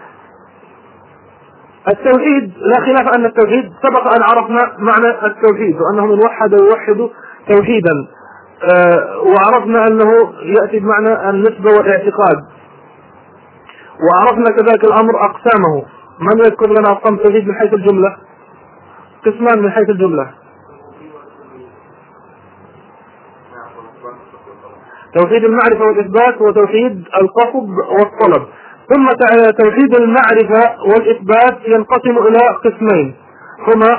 التوحيد لا خلاف أن التوحيد سبق أن عرفنا معنى التوحيد وأنه من وحد يوحد توحيدا، آه وعرفنا أنه يأتي بمعنى النسبة والاعتقاد، وعرفنا كذلك الأمر أقسامه. من يذكر لنا أقسام التوحيد من حيث الجملة؟ قسمان من حيث الجملة: توحيد المعرفة والإثبات وتوحيد القصد والطلب. ثم توحيد المعرفة والإثبات ينقسم إلى قسمين هما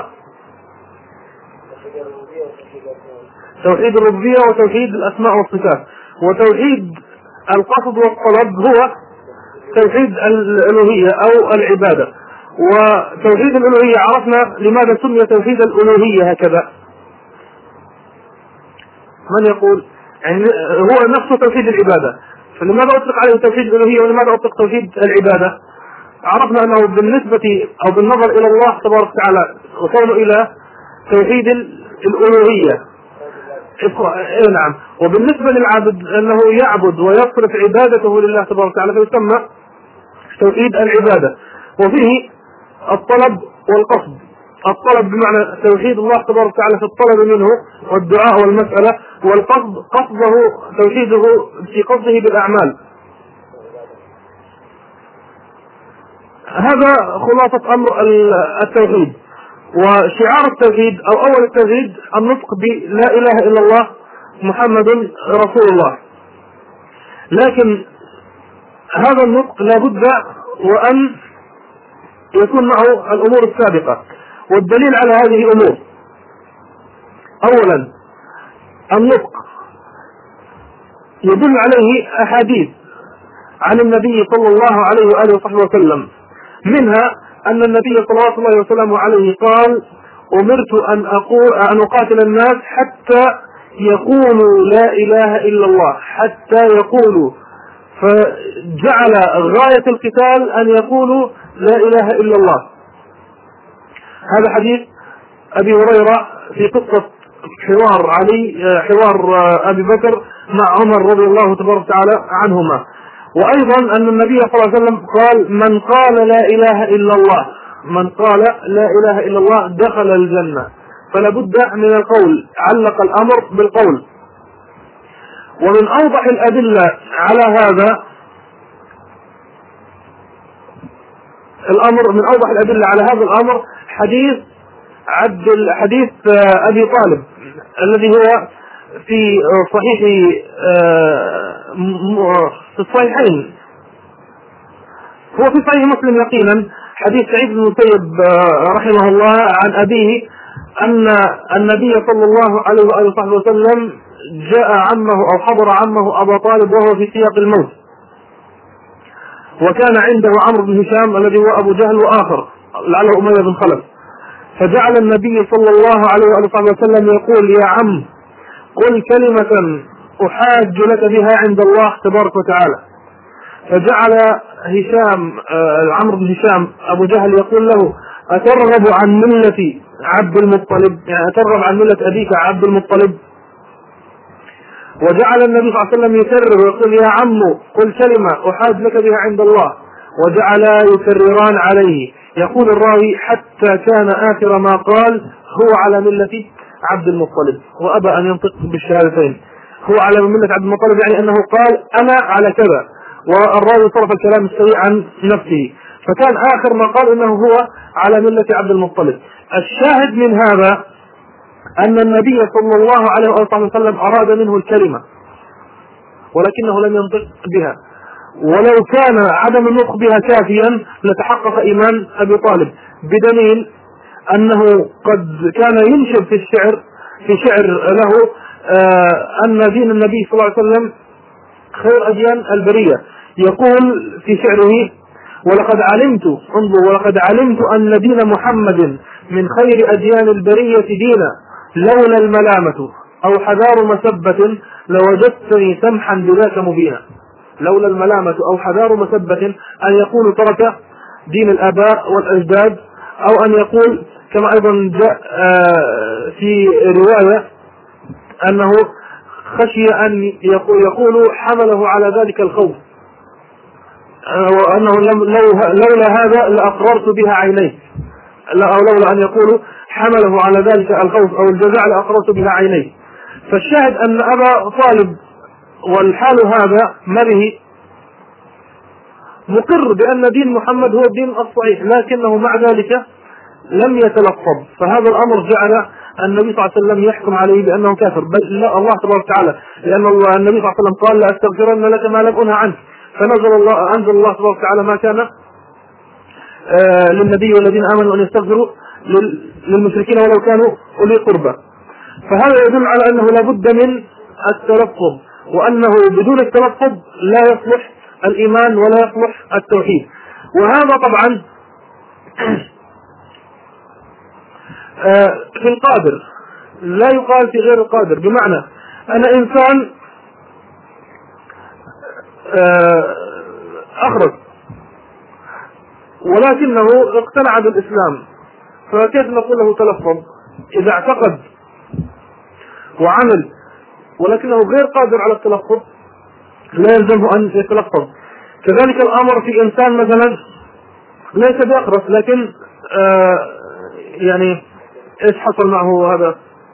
توحيد الربوبية وتوحيد الأسماء والصفات. وتوحيد القصد والطلب هو توحيد الألوهية أو العبادة. وتوحيد الألوهية عرفنا لماذا سمي توحيد الألوهية هكذا. من يقول؟ يعني هو نفس توحيد العبادة، فلماذا أطلق عليه توحيد الألوهية ولماذا أطلق توحيد العبادة؟ عرفنا أنه بالنسبة أو بالنظر إلى الله تبارك وتعالى وصلنا إلى توحيد الألوهية. إيه نعم. وبالنسبة للعبد أنه يعبد ويصرف عبادته لله تبارك وتعالى فيسمى توحيد العبادة، وفيه الطلب والقصد. الطلب بمعنى توحيد الله تبارك وتعالى في الطلب منه والدعاء والمسألة، والقصد قصده توحيده في قصده بالأعمال. هذا خلاصة أمر التوحيد. وشعار التوحيد أو أول التوحيد النطق بلا إله إلا الله محمد رسول الله. لكن هذا النطق لابد وأن يكون معه الأمور السابقة، والدليل على هذه الأمور: أولا النطق يدل عليه أحاديث عن النبي صلى الله عليه وآله وصحبه وسلم، منها أن النبي صلى الله عليه وسلم عليه قال: أمرت أن أقول أن أقاتل الناس حتى يقولوا لا إله إلا الله، حتى يقولوا، فجعل غاية القتال أن يقولوا لا إله إلا الله. هذا حديث أبي هريرة في قصة حوار علي حوار أبي بكر مع عمر رضي الله تبارك وتعالى عنهما. وأيضا أن النبي صلى الله عليه وسلم قال: من قال لا إله إلا الله من قال لا إله إلا الله دخل الجنة. فلا بد من القول، علق الأمر بالقول. ومن أوضح الأدلة على هذا الأمر من أوضح الأدلة على هذا الأمر حديث عبد حديث أبي طالب الذي هو في صحيح في الصحيحين، هو في صحيح مسلم يقينا، حديث سعيد بن المسيب رحمه الله عن أبيه أن النبي صلى الله عليه وآله وصحبه وسلم جاء عمه أو حضر عمه أبا طالب وهو في سياق الموت، وكان عنده عمرو بن هشام الذي هو أبو جهل وآخر لعله أمية بن خلف، فجعل النبي صلى الله عليه وآله وصحبه وسلم يقول: يا عم قل كلمة أحاج لك بها عند الله تبارك وتعالى. فجعل هشام عمرو بن هشام أبو جهل يقول له: أترغب عن ملة عبد المطلب، يعني أترغب عن ملة أبيك عبد المطلب؟ وجعل النبي صلى الله عليه وسلم يكرر ويقول: يا عم قل كلمة أحاج لك بها عند الله. وجعل يكرران عليه. يقول الراوي: حتى كان آخر ما قال: هو على ملة عبد المطلب، وأبى أن ينطق بالشهادتين. هو على ملة عبد المطلب يعني أنه قال أنا على كذا، والراوي صرف الكلام السريع عن نفسه، فكان آخر ما قال أنه هو على ملة عبد المطلب. الشاهد من هذا أن النبي صلى الله عليه وسلم أراد منه الكلمة ولكنه لم ينطق بها، ولو كان عدم النطق بها كافيا لتحقق إيمان أبي طالب، بدليل أنه قد كان ينشد في الشعر في شعر له آه أن دين النبي صلى الله عليه وسلم خير أديان البرية. يقول في شعره: ولقد علمت انظر ولقد علمت أن دين محمد من خير أديان البرية دينا، لولا الملامة أو حذار مسبة لوجدتني سمحا بذاك مبينا. لولا الملامة أو حذار مسبة أن يقول ترك دين الآباء والأجداد، أو أن يقول كما أيضا جاء في رواية أنه خشي أن يقول حمله على ذلك الخوف، وأنه لولا هذا لأقررت بها عينيه، أو لولا أن يقول حمله على ذلك الخوف أو الجزع لأقررت بها عينيه. فالشاهد أن أبا طالب والحال هذا مره مقر بأن دين محمد هو الدين الصحيح، لكنه مع ذلك لم يتلفظ. فهذا الأمر جعل النبي صلى الله عليه وسلم يحكم عليه بأنه كافر، بل لا الله تبارك وتعالى، لأن الله النبي صلى الله عليه وسلم قال: لا أستغفرن لك ما لم أنه عنك. فنزل الله أنزل الله تبارك وتعالى ما كان آه للنبي والذين آمنوا أن يستغفروا للمشركين ولو كانوا أولي قربى. فهذا يدل على أنه لا بد من التلفظ، وأنه بدون التلفظ لا يصلح الإيمان ولا يصلح التوحيد. وهذا طبعا في القادر لا يقال في غير القادر، بمعنى أن إنسان أخرج ولكنه اقتنع بالإسلام، فكيف نقول له تلفظ؟ إذا اعتقد وعمل ولكنه غير قادر على التلفظ لا يلزمه أن يتلفظ. كذلك الأمر في إنسان مثلا ليس بيقرص لكن آه يعني إيش حصل معه؟ هذا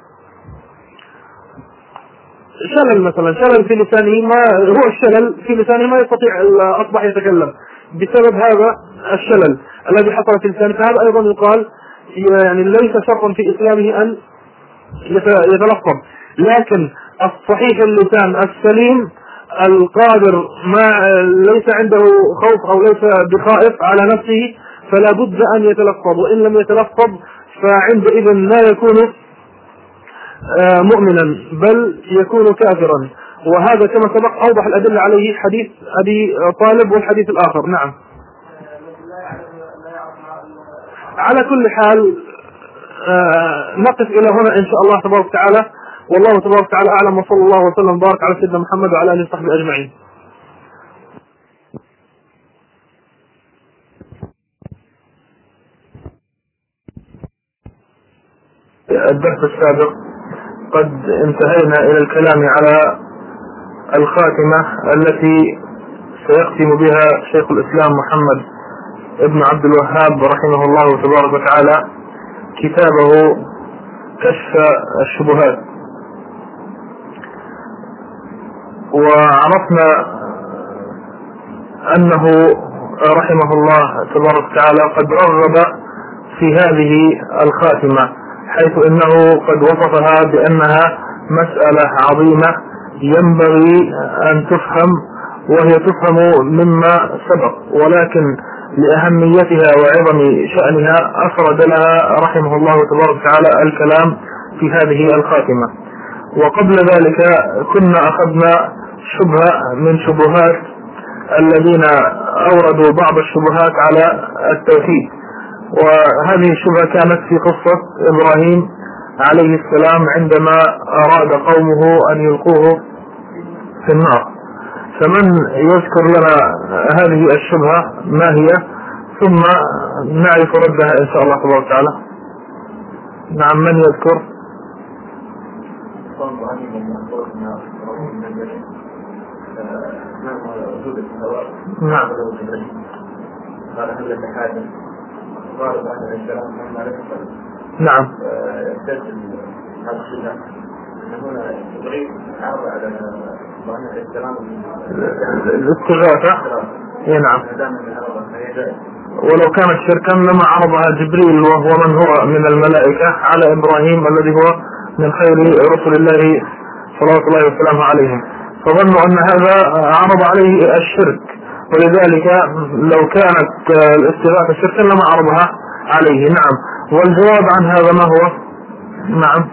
شلل مثلا، شلل في لسانه، ما هو الشلل في لسانه ما يستطيع أصبح يتكلم بسبب هذا الشلل الذي حصل في لسانه، فهذا أيضا يقال يعني ليس شرطا في إسلامه أن يتلفظ. لكن الصحيح اللسان السليم القادر ما ليس عنده خوف أو ليس بخائف على نفسه فلا بد أن يتلفظ، وإن لم يتلفظ فعندئذ لا يكون مؤمنا بل يكون كافرا. وهذا كما سبق أوضح الأدلة عليه حديث أبي طالب والحديث الآخر. نعم. على كل حال نقف إلى هنا إن شاء الله تبارك وتعالى، والله تبارك وتعالى أعلم، وصلى الله وسلم وبارك على سيدنا محمد وعلى آله وصحبه أجمعين. الدرس السابق قد انتهينا إلى الكلام على الخاتمة التي سيختم بها شيخ الإسلام محمد ابن عبد الوهاب رحمه الله تبارك وتعالى كتابه كشف الشبهات. وعرفنا أنه رحمه الله تبارك وتعالى قد رغب في هذه الخاتمة، حيث إنه قد وصفها بأنها مسألة عظيمة ينبغي أن تفهم، وهي تفهم مما سبق، ولكن لأهميتها وعظم شأنها أفرد لها رحمه الله تبارك وتعالى الكلام في هذه الخاتمة. وقبل ذلك كنا أخذنا شبهة من شبهات الذين أوردوا بعض الشبهات على التوحيد، وهذه الشبهة كانت في قصة إبراهيم عليه السلام عندما أراد قومه أن يلقوه في النار. فمن يذكر لنا هذه الشبهة ما هي، ثم نعرف ردها إن شاء الله تبارك وتعالى. نعم، من يذكر؟ نعم. نعم. الاستغاثة. نعم. ولو كانت شركا لما عرضها جبريل وهو من هو من الملائكة على إبراهيم الذي هو من خير رسل الله صلوات الله وسلامه عليهم، فظنوا أن هذا عرض عليه الشرك، ولذلك لو كانت الاستغاثة شركا لما عرضها عليه. نعم. والجواب عن هذا ما هو؟ نعم.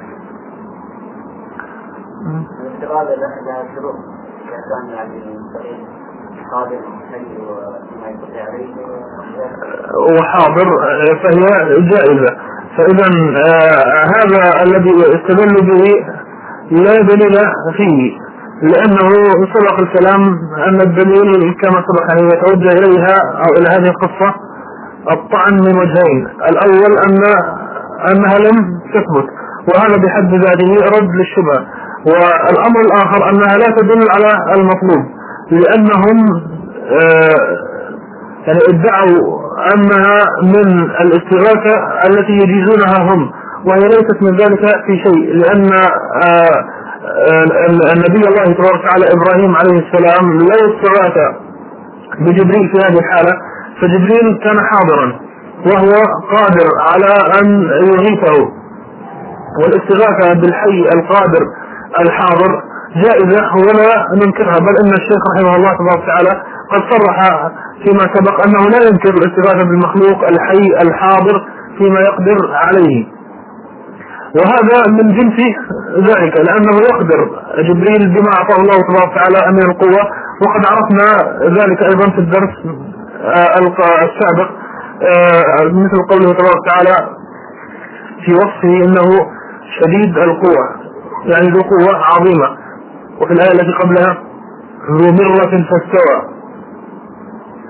الاستغاثة لها شروط، كان يعني قادر وما يستطيع عليه وحاضر فهي جائزة. فإذا آه هذا الذي استدل به لا دليل فيه، لأنه سبق الكلام أن الدليل كما سبق أن يتوجه إليها أو إلى هذه القصة الطعن من وجهين. الأول أن أنها لم تثبت، وهذا بحد ذاته رد للشبهة. والأمر الآخر أنها لا تدل على المطلوب، لأنهم آه يعني ادعوا أنها من الاستغاثة التي يجيزونها هم، وهي ليست من ذلك في شيء، لأن آه النبي الله تبارك وتعالى إبراهيم عليه السلام لا يستغاث بجبريل في هذه الحالة، فجبريل كان حاضرا وهو قادر على أن يغيثه، والاستغاثة بالحي القادر الحاضر جائزة ولا ننكرها، بل إن الشيخ رحمه الله تبارك وتعالى قد صرح فيما سبق أنه لا ينكر الاستغاثة بالمخلوق الحي الحاضر فيما يقدر عليه، وهذا من جنس ذلك، لأنه يقدر جبريل بما أعطاه الله تبارك وتعالى من القوة. وقد عرفنا ذلك أيضا في الدرس السابق، مثل قوله تبارك وتعالى في وصفه إنه شديد القوة، يعني ذو قوة عظيمة. وفي الآية التي قبلها ذو مرة فاستوى.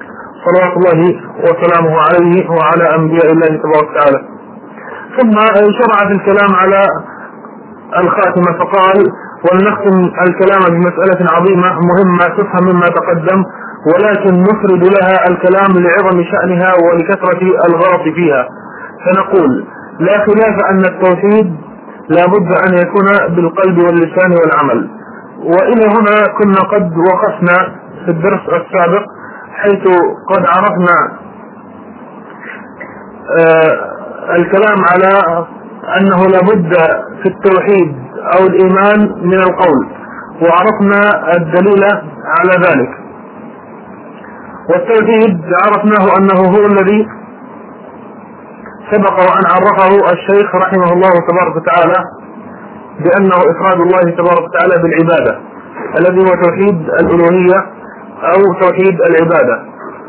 صلوات الله وسلامه عليه وعلى أنبياء الله تبارك وتعالى. ثم شرع في الكلام على الخاتمة فقال: ولنختم الكلام بمسألة عظيمة مهمة تفهم مما تقدم، ولكن نفرد لها الكلام لعظم شأنها ولكثرة الغلط فيها، فنقول: لا خلاف أن التوحيد لا بد أن يكون بالقلب واللسان والعمل. وإلى هنا كنا قد وقفنا في الدرس السابق، حيث قد عرفنا آه الكلام على أنه لا بد في التوحيد أو الإيمان من القول، وعرفنا الدليل على ذلك. والتوحيد عرفناه أنه هو الذي سبق وأن عرفه الشيخ رحمه الله تبارك وتعالى بأنه إفراد الله تبارك وتعالى بالعبادة، الذي هو توحيد الألوهية أو توحيد العبادة.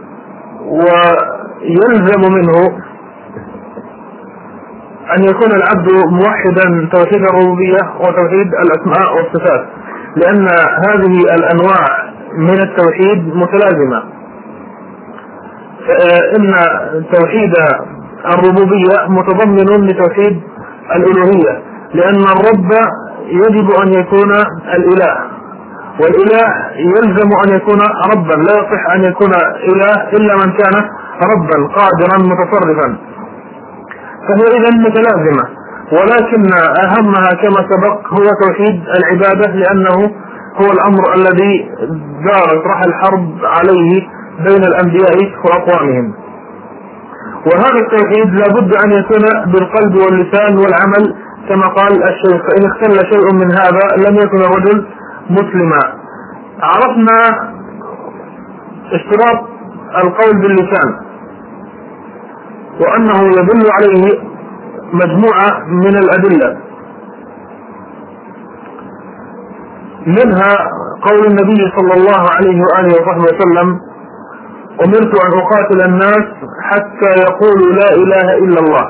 ويلزم منه أن يكون العبد موحدا توحيد الربوبية وتوحيد الأسماء والصفات، لأن هذه الأنواع من التوحيد متلازمة. إن توحيد الربوبية متضمن لتوحيد الألوهية، لأن الرب يجب أن يكون الإله، والإله يلزم أن يكون ربا، لا يصح أن يكون إله إلا من كان ربا قادرا متصرفا، فهي إذن متلازمة. ولكن أهمها كما سبق هو توحيد العبادة، لأنه هو الأمر الذي دارت رحى الحرب عليه بين الأنبياء وأقوامهم. وهذا التوحيد لا بد أن يكون بالقلب واللسان والعمل كما قال الشيخ: فإن اختل شيء من هذا لم يكن الرجل مسلما. عرفنا اشتراط القول باللسان، وأنه يدل عليه مجموعة من الأدلة، منها قول النبي صلى الله عليه وآله وصحبه وسلم: أمرت أن أقاتل الناس حتى يقولوا لا إله إلا الله.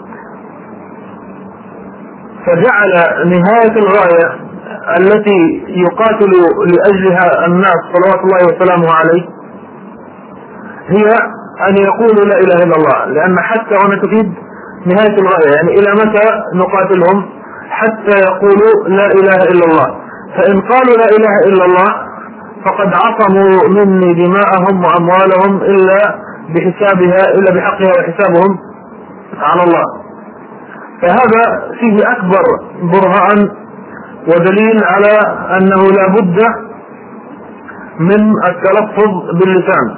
فجعل نهاية الغاية التي يقاتل لأجلها الناس صلوات الله وسلامه عليه هي أن يقولوا لا إله إلا الله، لأن حتى هنا تفيد نهاية الغاية، يعني إلى متى نقاتلهم؟ حتى يقولوا لا إله إلا الله. فإن قالوا لا إله إلا الله فقد عصموا مني دماءهم وأموالهم إلا بحسابها إلا بحقها وحسابهم على الله. فهذا فيه أكبر برهان ودليل على أنه لا بد من التلفظ باللسان.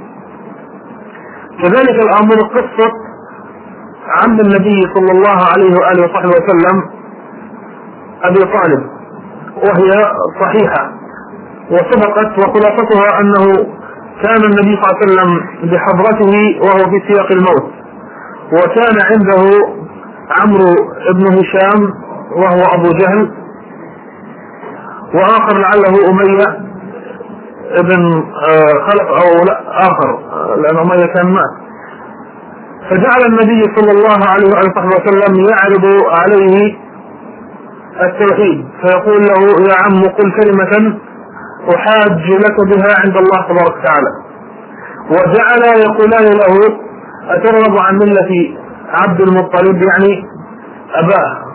كذلك الأمر قصة عم النبي صلى الله عليه وآله وصحبه وسلم أبي طالب، وهي صحيحة وسبقت، وخلاصتها أنه كان النبي صلى الله عليه وسلم بحضرته وهو في سياق الموت، وكان عنده عمرو بن هشام وهو أبو جهل، وآخر لعله أمية ابن خلف أو لا آخر لأن أمية كان مات. فجعل النبي صلى الله عليه وسلم يعرض عليه التوحيد، فيقول له: يا عم قل كلمة أحاج لك بها عند الله تبارك وتعالى. وجعل يقولان له: أترغب عن ملة عبد المطلب، يعني أباه.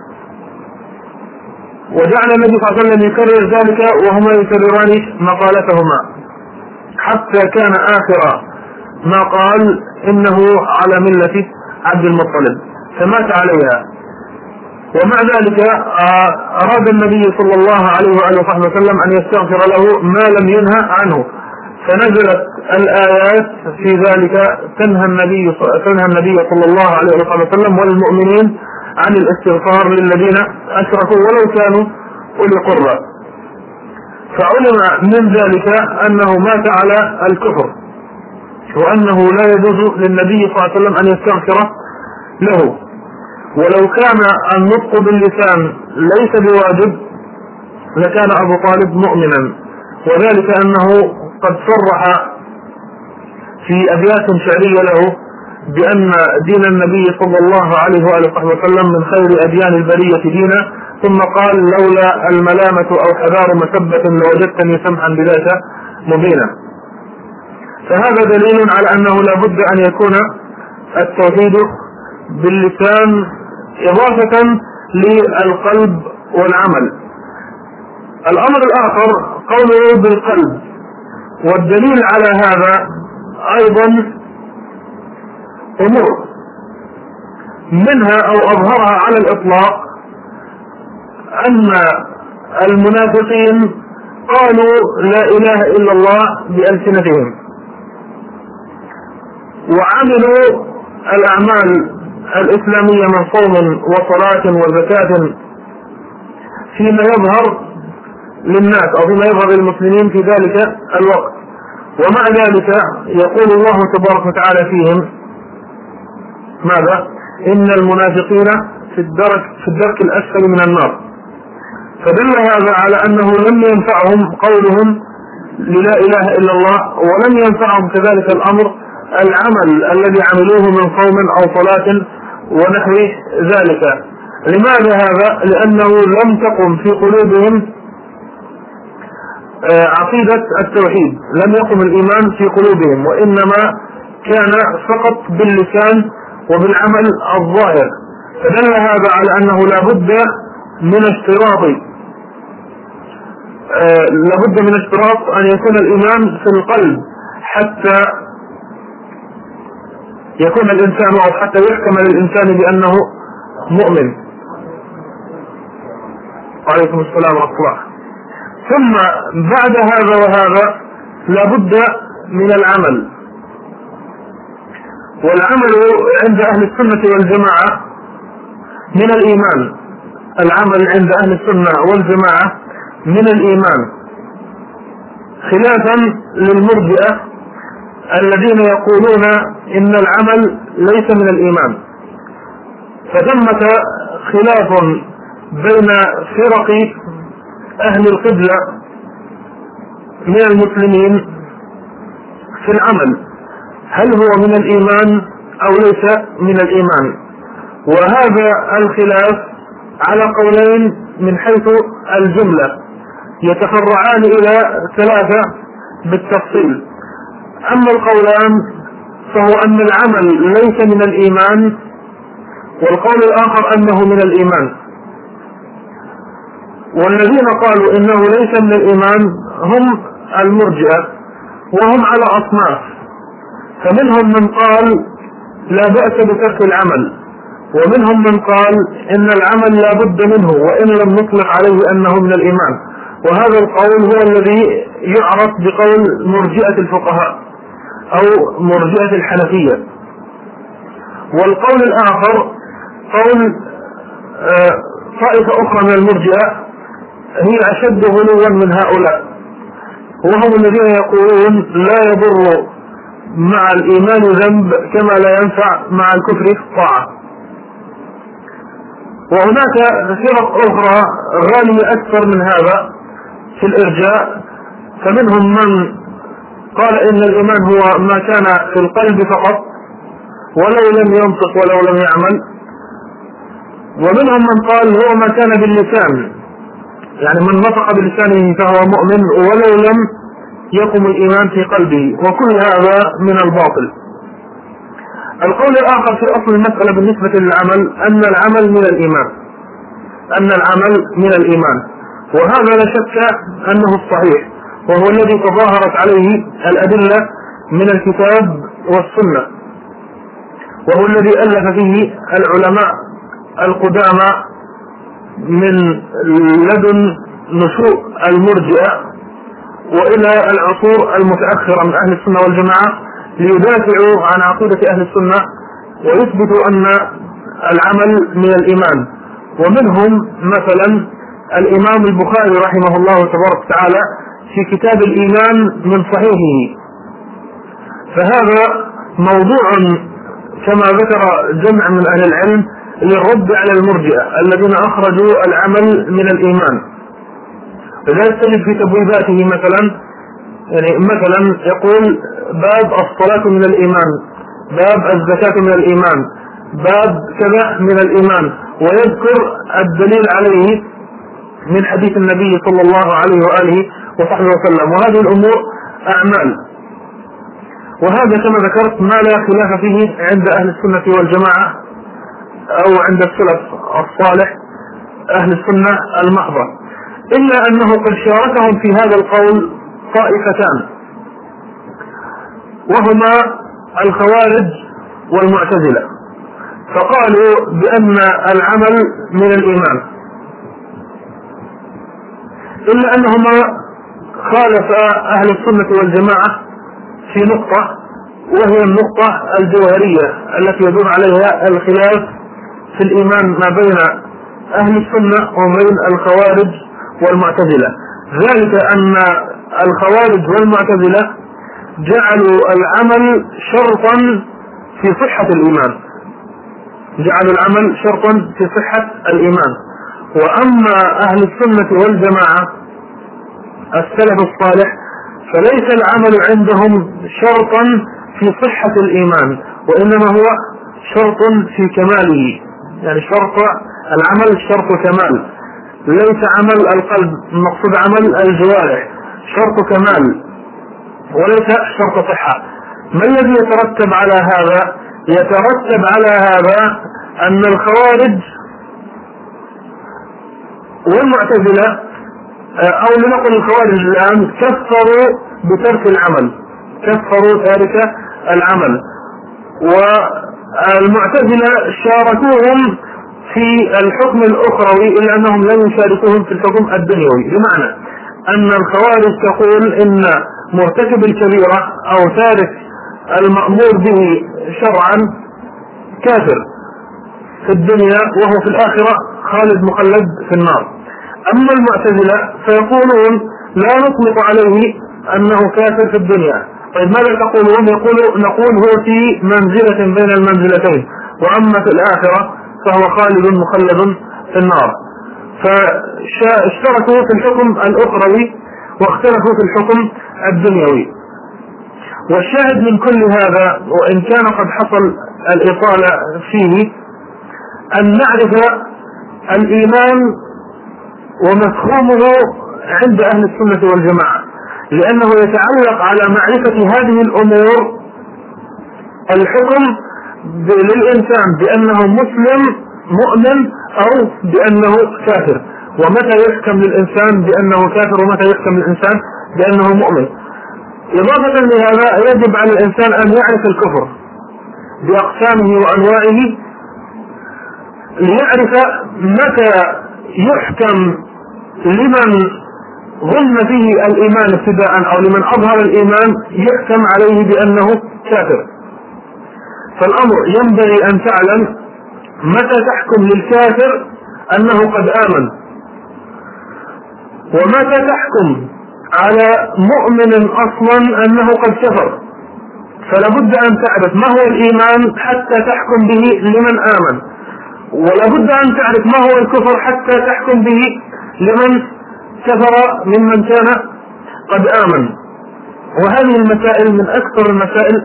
وجعل النبي صلى الله عليه وسلم يكرر ذلك وهما يكرران مقالتهما، حتى كان آخر ما قال إنه على ملة عبد المطلب، فمات عليها. ومع ذلك أراد النبي صلى الله عليه وآله وصحبه وسلم أن يستغفر له ما لم ينهى عنه، فنزلت الآيات في ذلك تنهى النبي تنهى النبي صلى الله عليه وصحبه وسلم والمؤمنين عن الاستغفار للذين أشركوا ولو كانوا أولي قربى. فعلم من ذلك أنه مات على الكفر، وأنه لا يجوز للنبي صلى الله عليه وسلم أن يستغفر له. ولو كان النطق باللسان ليس بواجب لكان أبو طالب مؤمنا، وذلك أنه قد صرح في أبيات شعرية له بأن دين النبي صلى الله عليه وآله وسلم من خير أديان البرية دينا، ثم قال: لولا الملامة أو حذار مسبة لوجدتني سمحا بذاك مبينا. فهذا دليل على أنه لا بد أن يكون التوحيد باللسان إضافة للقلب والعمل. الأمر الآخر قوله بالقلب، والدليل على هذا أيضا أمور منها أو أظهرها على الإطلاق أن المنافقين قالوا لا إله إلا الله بألسنتهم وعملوا الأعمال الإسلامية من صوم وصلاة وزكاة فيما يظهر للناس أو فيما يظهر للمسلمين في ذلك الوقت، ومع ذلك يقول الله تبارك وتعالى فيهم ماذا؟ إن المنافقين في الدرك, في الدرك الأسفل من النار. فدل هذا على أنه لم ينفعهم قولهم لا إله إلا الله، ولم ينفعهم كذلك الأمر العمل الذي عملوه من صوم أو صلاة ونحو ذلك. لماذا هذا؟ لأنه لم تقم في قلوبهم عقيدة التوحيد، لم يقم الإيمان في قلوبهم، وإنما كان فقط باللسان وبالعمل الظاهر. فدل هذا على أنه لا بد من اشتراط لا بد من اشتراط أن يكون الإيمان في القلب حتى يكون الإنسان أو حتى يحكم للإنسان بأنه مؤمن. وعليكم السلام ورحمة الله. ثم بعد هذا وهذا لا بد من العمل، والعمل عند أهل السنة والجماعة من الإيمان. العمل عند أهل السنة والجماعة من الإيمان، خلافا للمرجئة الذين يقولون إن العمل ليس من الإيمان. فثمة خلاف بين فرق أهل القبلة من المسلمين في العمل، هل هو من الإيمان أو ليس من الإيمان؟ وهذا الخلاف على قولين من حيث الجملة يتفرعان إلى ثلاثة بالتفصيل. أما القولان فهو أن العمل ليس من الإيمان، والقول الآخر أنه من الإيمان. والذين قالوا إنه ليس من الإيمان هم المرجئة، وهم على أصناف. فمنهم من قال لا بأس بترك العمل، ومنهم من قال إن العمل لا بد منه وإن لم نطلق عليه أنه من الإيمان. وهذا القول هو الذي يعرف بقول مرجئة الفقهاء أو مرجئة الحنفية. والقول الآخر قول طائفة أخرى من المرجئة هي أشد غلوا من هؤلاء، وهم الذين يقولون لا يضر مع الإيمان ذنب كما لا ينفع مع الكفر طاعة. وهناك فرق أخرى غالية أكثر من هذا في الإرجاء، فمنهم من قال إن الإيمان هو ما كان في القلب فقط ولو لم ينطق ولو لم يعمل، ومنهم من قال هو ما كان باللسان، يعني من نطق بلسانه فهو مؤمن ولو لم يقم الإيمان في قلبه، وكل هذا من الباطل. القول الآخر في أصل المسألة بالنسبة للعمل أن العمل من الإيمان، أن العمل من الإيمان، وهذا لا شك أنه الصحيح، وهو الذي تظاهرت عليه الأدلة من الكتاب والسنة، وهو الذي ألف فيه العلماء القدامى من لدن نشوء المرجئة وإلى العصور المتأخرة من أهل السنة والجماعة ليدافعوا عن عقيدة أهل السنة ويثبتوا أن العمل من الإيمان. ومنهم مثلا الإمام البخاري رحمه الله تبارك وتعالى في كتاب الإيمان من صحيحه. فهذا موضوع كما ذكر جمع من أهل العلم للرد على المرجئة الذين أخرجوا العمل من الإيمان. لذلك تجد في تبويباته مثلا يعني مثلا يقول باب الصلاة من الإيمان، باب الزكاة من الإيمان، باب كذا من الإيمان، ويذكر الدليل عليه من حديث النبي صلى الله عليه وآله وصحبه وسلم. وهذه الأمور أعمال. وهذا كما ذكرت ما لا خلاف فيه عند أهل السنة والجماعة أو عند السلف الصالح أهل السنة المحضة، إلا أنه قد شاركهم في هذا القول طائفتان، وهما الخوارج والمعتزلة، فقالوا بأن العمل من الإيمان، إلا أنهما خالف أهل السنة والجماعة في نقطة، وهي النقطة الجوهرية التي يدور عليها الخلاف في الإيمان ما بين أهل السنة وبين الخوارج والمعتزلة، ذلك أن الخوارج والمعتزلة جعلوا العمل شرطا في صحة الإيمان، جعلوا العمل شرطا في صحة الإيمان. وأما أهل السنة والجماعة السلف الصالح فليس العمل عندهم شرطا في صحة الإيمان، وإنما هو شرط في كماله، يعني شرط العمل شرط كمال، ليس عمل القلب المقصود عمل الجوارح، شرط كمال وليس شرط صحة. ما الذي يترتب على هذا؟ يترتب على هذا أن الخوارج والمعتزلة أو لنقل الخوارج الآن كفروا بترك العمل، كفروا تارك العمل، والمعتزلة شاركوهم في الحكم الأخروي إلا أنهم لم يشاركوهم في الحكم الدنيوي، بمعنى أن الخوارج تقول إن مرتكب الكبيرة أو تارك المأمور به شرعا كافر في الدنيا وهو في الآخرة خالد مخلد في النار. أما المعتزلة فيقولون لا نطلق عليه أنه كافر في الدنيا. طيب ماذا تقولون؟ يقولون نقول هو في منزلة بين المنزلتين، وأما في الآخرة فهو خالد مخلد في النار. فاشتركوا في الحكم الأخروي واختلفوا في الحكم الدنيوي. والشاهد من كل هذا، وإن كان قد حصل الإطالة فيه، أن نعرف الإيمان ومفهومه عند أهل السنة والجماعة، لأنه يتعلق على معرفة هذه الأمور الحكم للإنسان بأنه مسلم مؤمن أو بأنه كافر، ومتى يحكم للإنسان بأنه كافر ومتى يحكم للإنسان بأنه مؤمن. إضافة لهذا يجب على الإنسان أن يعرف الكفر بأقسامه وأنواعه ليعرف متى يحكم لمن ظن فيه الإيمان ابتداء أو لمن أظهر الإيمان يحكم عليه بأنه كافر. فالأمر ينبغي أن تعلم متى تحكم للكافر أنه قد آمن، ومتى تحكم على مؤمن أصلا أنه قد كفر. فلا بد أن تعرف ما هو الإيمان حتى تحكم به لمن آمن، ولا بد أن تعرف ما هو الكفر حتى تحكم به لمن كفر ممن كان قد آمن. وهذه المسائل من أكثر المسائل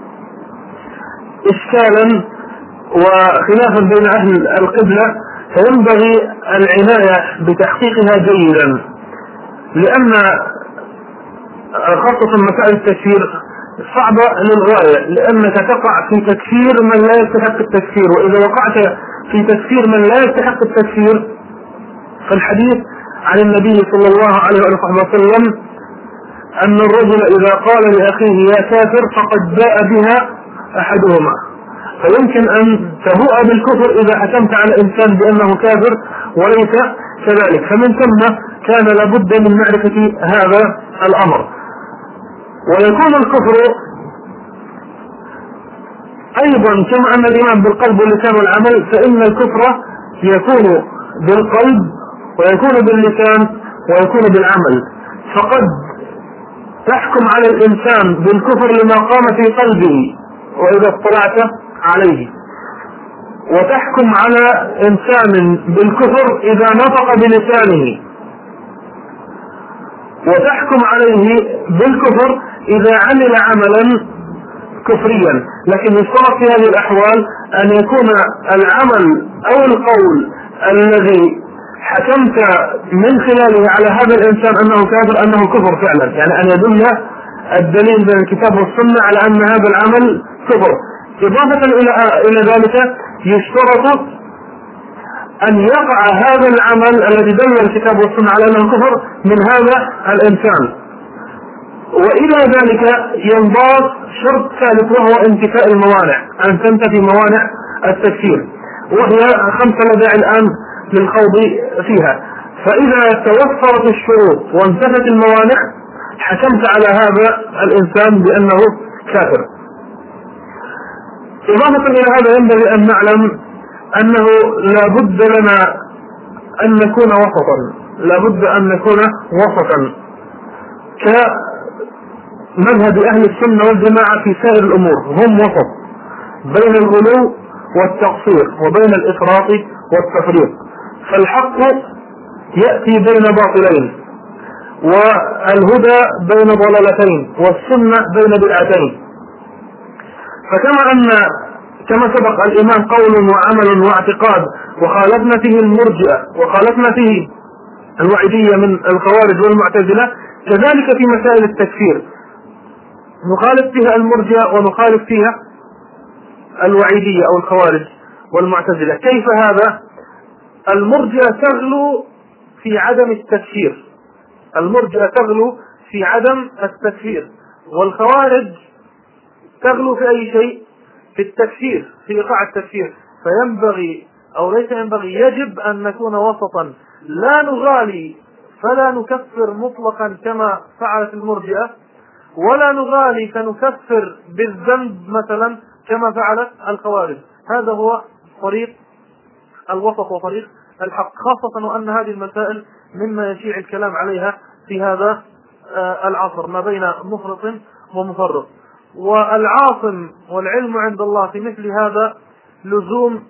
إشكالا وخلافا بين أهل القبلة، فينبغي العناية بتحقيقها جيدا، لأن خاصة مسائل التكفير صعبة للغاية، لأنك تقع في تكفير من لا يستحق التكفير، وإذا وقعت في تكفير من لا يستحق التكفير فالحديث عن النبي صلى الله عليه وسلم أن الرجل إذا قال لأخيه يا كافر فقد باء بها أحدهما، فيمكن أن تبوء بالكفر إذا حكمت على إنسان بأنه كافر وليس كذلك. فمن ثم كان لابد من معرفة هذا الأمر. ويكون الكفر أيضا كما أن الإيمان بالقلب واللسان والعمل، فإن الكفر يكون بالقلب ويكون باللسان ويكون بالعمل. فقد تحكم على الإنسان بالكفر لما قام في قلبه وإذا اطلعت عليه، وتحكم على إنسان بالكفر إذا نطق بلسانه، وتحكم عليه بالكفر إذا عمل عملا كفريا. لكن يشترط في هذه الأحوال أن يكون العمل أو القول الذي حكمت من خلاله على هذا الإنسان أنه كافر أنه كفر فعلا، يعني أن يدل الدليل من الكتاب والسنة على أن هذا العمل كفر. إضافة إلى إلى ذلك يشترط أن يقع هذا العمل الذي دل الكتاب والسنة على أنه كفر من هذا الإنسان. وإلى ذلك ينضاف شرط ثالث وهو انتفاء الموانع، أن تنتفي موانع التكفير، وهي خمسة لا داعي الآن للخوض فيها. فإذا توفرت الشروط وانتفت الموانع حكمت على هذا الإنسان بأنه كافر. إضافة إلى هذا ينبغي أن نعلم أنه لا بد لنا أن نكون وسطا، لا بد أن نكون وسطا كمذهب أهل السنة والجماعة في سائر الأمور، هم وسط بين الغلو والتقصير وبين الإفراط والتفريط. فالحق يأتي بين باطلين، والهدى بين ضلالتين، والسنة بين بدعتين. فكما أن كما سبق الإيمان قول وعمل واعتقاد، وخالفنا فيه المرجئة وخالفنا فيه الوعيدية من الخوارج والمعتزلة، كذلك في مسائل التكفير نخالف فيها المرجئة ونخالف فيها الوعيدية أو الخوارج والمعتزلة. كيف هذا؟ المرجئة تغلو في عدم التكفير، المرجئة تغلو في عدم التكفير، والخوارج تغلو في أي شيء؟ في التكفير، في إيقاع التكفير. فينبغي أو ليس ينبغي، يجب أن نكون وسطا، لا نغالي فلا نكفر مطلقا كما فعلت المرجئة، ولا نغالي فنكفر بالذنب مثلا كما فعلت الخوارج. هذا هو طريق الوسط وطريق الحق، خاصة وأن هذه المسائل مما يشيع الكلام عليها في هذا العصر ما بين مفرط ومفرط. والعاصم والعلم عند الله في مثل هذا لزوم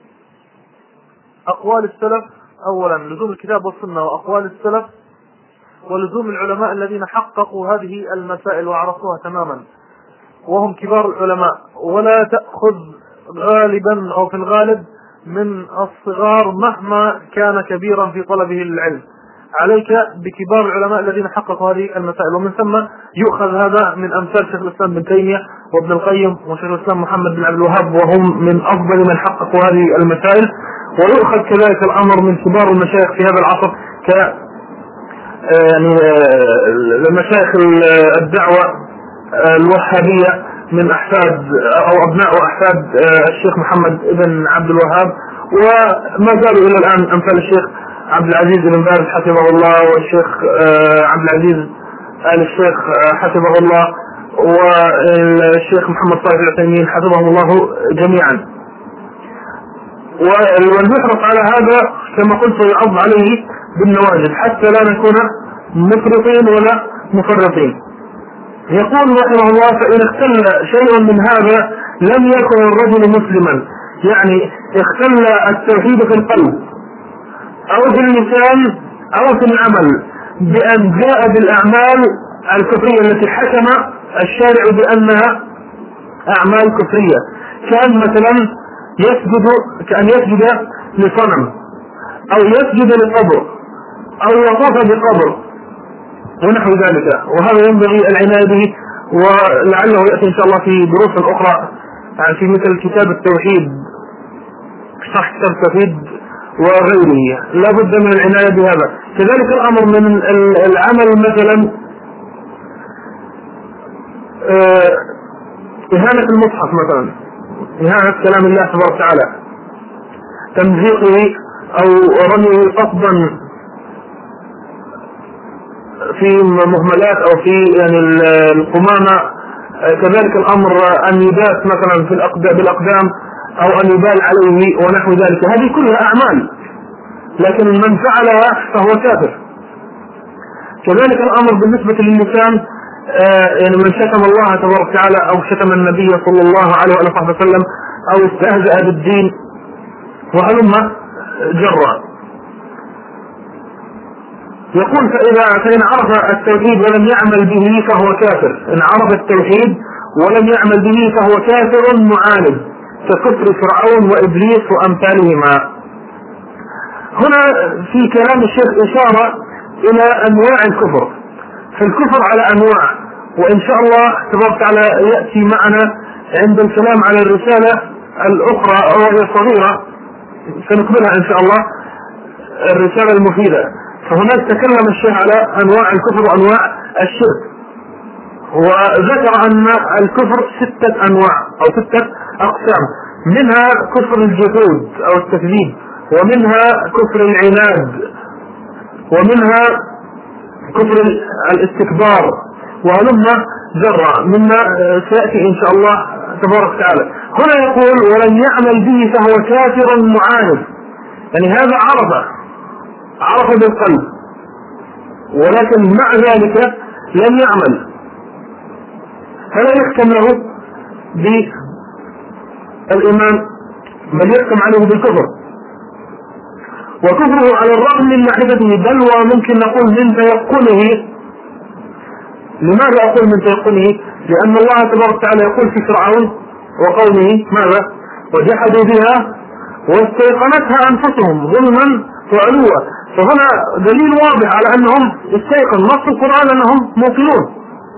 أقوال السلف، أولا لزوم الكتاب والسنة وأقوال السلف، ولزوم العلماء الذين حققوا هذه المسائل وعرفوها تماما وهم كبار العلماء. ولا تأخذ غالبا أو في الغالب من الصغار مهما كان كبيرا في طلبه للعلم، عليك بكبار العلماء الذين حققوا هذه المسائل. ومن ثم يؤخذ هذا من أمثال شيخ الإسلام بن تيمية وابن القيم وشيخ الإسلام محمد بن عبد الوهاب، وهم من أفضل من حققوا هذه المسائل. ويؤخذ كذلك الأمر من كبار المشايخ في هذا العصر ك يعني مشايخ الدعوة الوهابية من أحفاد أو أبناء وأحفاد الشيخ محمد بن عبد الوهاب، وما زالوا إلى الآن أمثال الشيخ عبد العزيز بن باز حفظه الله، والشيخ عبد العزيز آل الشيخ حفظه الله، والشيخ محمد صالح العثيمين حفظهم الله جميعا. والمحرص على هذا كما قلت يعض عليه بالنواجذ حتى لا نكون مفرطين ولا مفرطين. يقول رحمه الله: فإن اختل شيء من هذا لم يكن الرجل مسلما، يعني اختل التوحيد في القلب أو في اللسان أو في العمل بأن جاء بالأعمال الكفرية التي حكم الشارع بأنها أعمال كفرية، كان مثلا يسجد كأن يسجد لصنم أو يسجد لقبر أو يطوف بقبر ونحو ذلك. وهذا ينبغي العناية به، ولعله يأتي إن شاء الله في دروس أخرى في مثل كتاب التوحيد، شرح كتاب التوحيد وغيره. لا بد من العناية بهذا. كذلك الأمر من العمل مثلا إهانة المصحف مثلا، إهانة كلام الله تبارك وتعالى، تمزيقه أو رميه قصدا في مهملات أو في يعني القمامة. كذلك الأمر أن يداس مثلا في بالأقدام أو أن يبال عليه ونحو ذلك. هذه كلها أعمال، لكن من فعلها فهو كافر. كذلك الأمر بالنسبة لللسان، يعني من شتم الله تبارك وتعالى أو شتم النبي صلى الله عليه وآله وسلم أو استهزأ بالدين وهلم جرا. يقول: فإذا فإن عرف التوحيد ولم يعمل به فهو كافر. إن عرف التوحيد ولم يعمل به فهو كافر معاند ككفر فرعون وإبليس وأمثالهما. هنا في كلام الشيخ إشارة إلى أنواع الكفر. فالكفر على أنواع، وإن شاء الله تبارك وتعالى يأتي معنا عند الكلام على الرسالة الأخرى وهي صغيرة سنكملها إن شاء الله، الرسالة المفيدة. فهناك تكلم الشيخ على أنواع الكفر وأنواع الشرك، وذكر أن الكفر ستة أنواع أو ستة أقسام، منها كفر الجحود أو التكذيب، ومنها كفر العناد، ومنها كفر الاستكبار، وهلما جرى مما سيأتي إن شاء الله تبارك وتعالى. هنا يقول ولن يعمل به فهو كافر معاند، يعني هذا عرف عرف بالقلب ولكن مع ذلك لم يعمل، فلا يحكم له بالإيمان بل يحكم عليه بالكفر. وكفره على الرغم من معرفته بل وممكن نقول من تيقنه. لماذا أقول من تيقنه؟ لأن الله تبارك وتعالى يقول في فرعون وقومه ماذا؟ وجحدوا بها واستيقنتها أنفسهم ظلما وعلوا. فهنا دليل واضح على أنهم استيقن نص القرآن أنهم موقنون،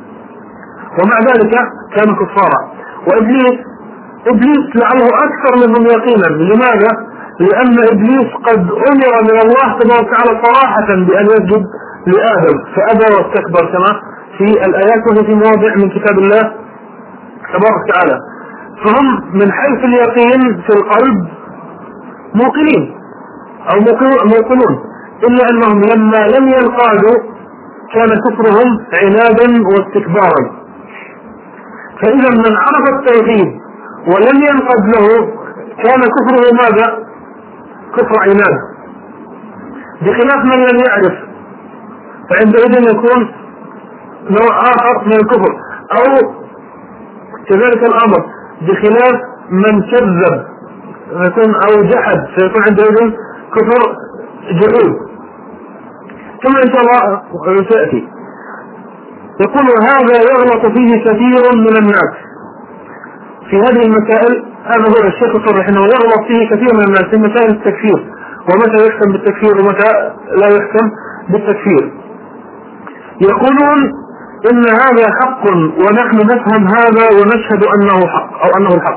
ومع ذلك كانوا كفارا. وإبليس إبليس لعله أكثر منهم يقينا. لماذا؟ لأن إبليس قد أمر من الله تبارك وتعالى صراحة بأن يسجد لآدم فأبى واستكبر كما في الآيات وهي في مواضع من كتاب الله تبارك وتعالى. فهم من حيث اليقين في القلب موقنين أو موقنون، إلا أنهم لما لم ينقادوا كان كفرهم عنادا واستكبارا. فإذا من عرف التوحيد ولم ينقد له كان كفره ماذا؟ كفر عناد، بخلاف من لم يعرف فعندئذ يكون نوع آخر من الكفر. أو كذلك الأمر بخلاف من كذب يكون أو جحد سيكون عندئذ كفر جحود كما إن شاء الله سيأتي. يقول هذا يغلط فيه كثير من الناس في هذه المسائل. هذا هو الشيخ الصريح انه يغلط فيه كثير من الناس في مسائل التكفير، ومتى يحكم بالتكفير ومتى لا يحكم بالتكفير. يقولون ان هذا حق ونحن نفهم هذا ونشهد انه حق او انه الحق.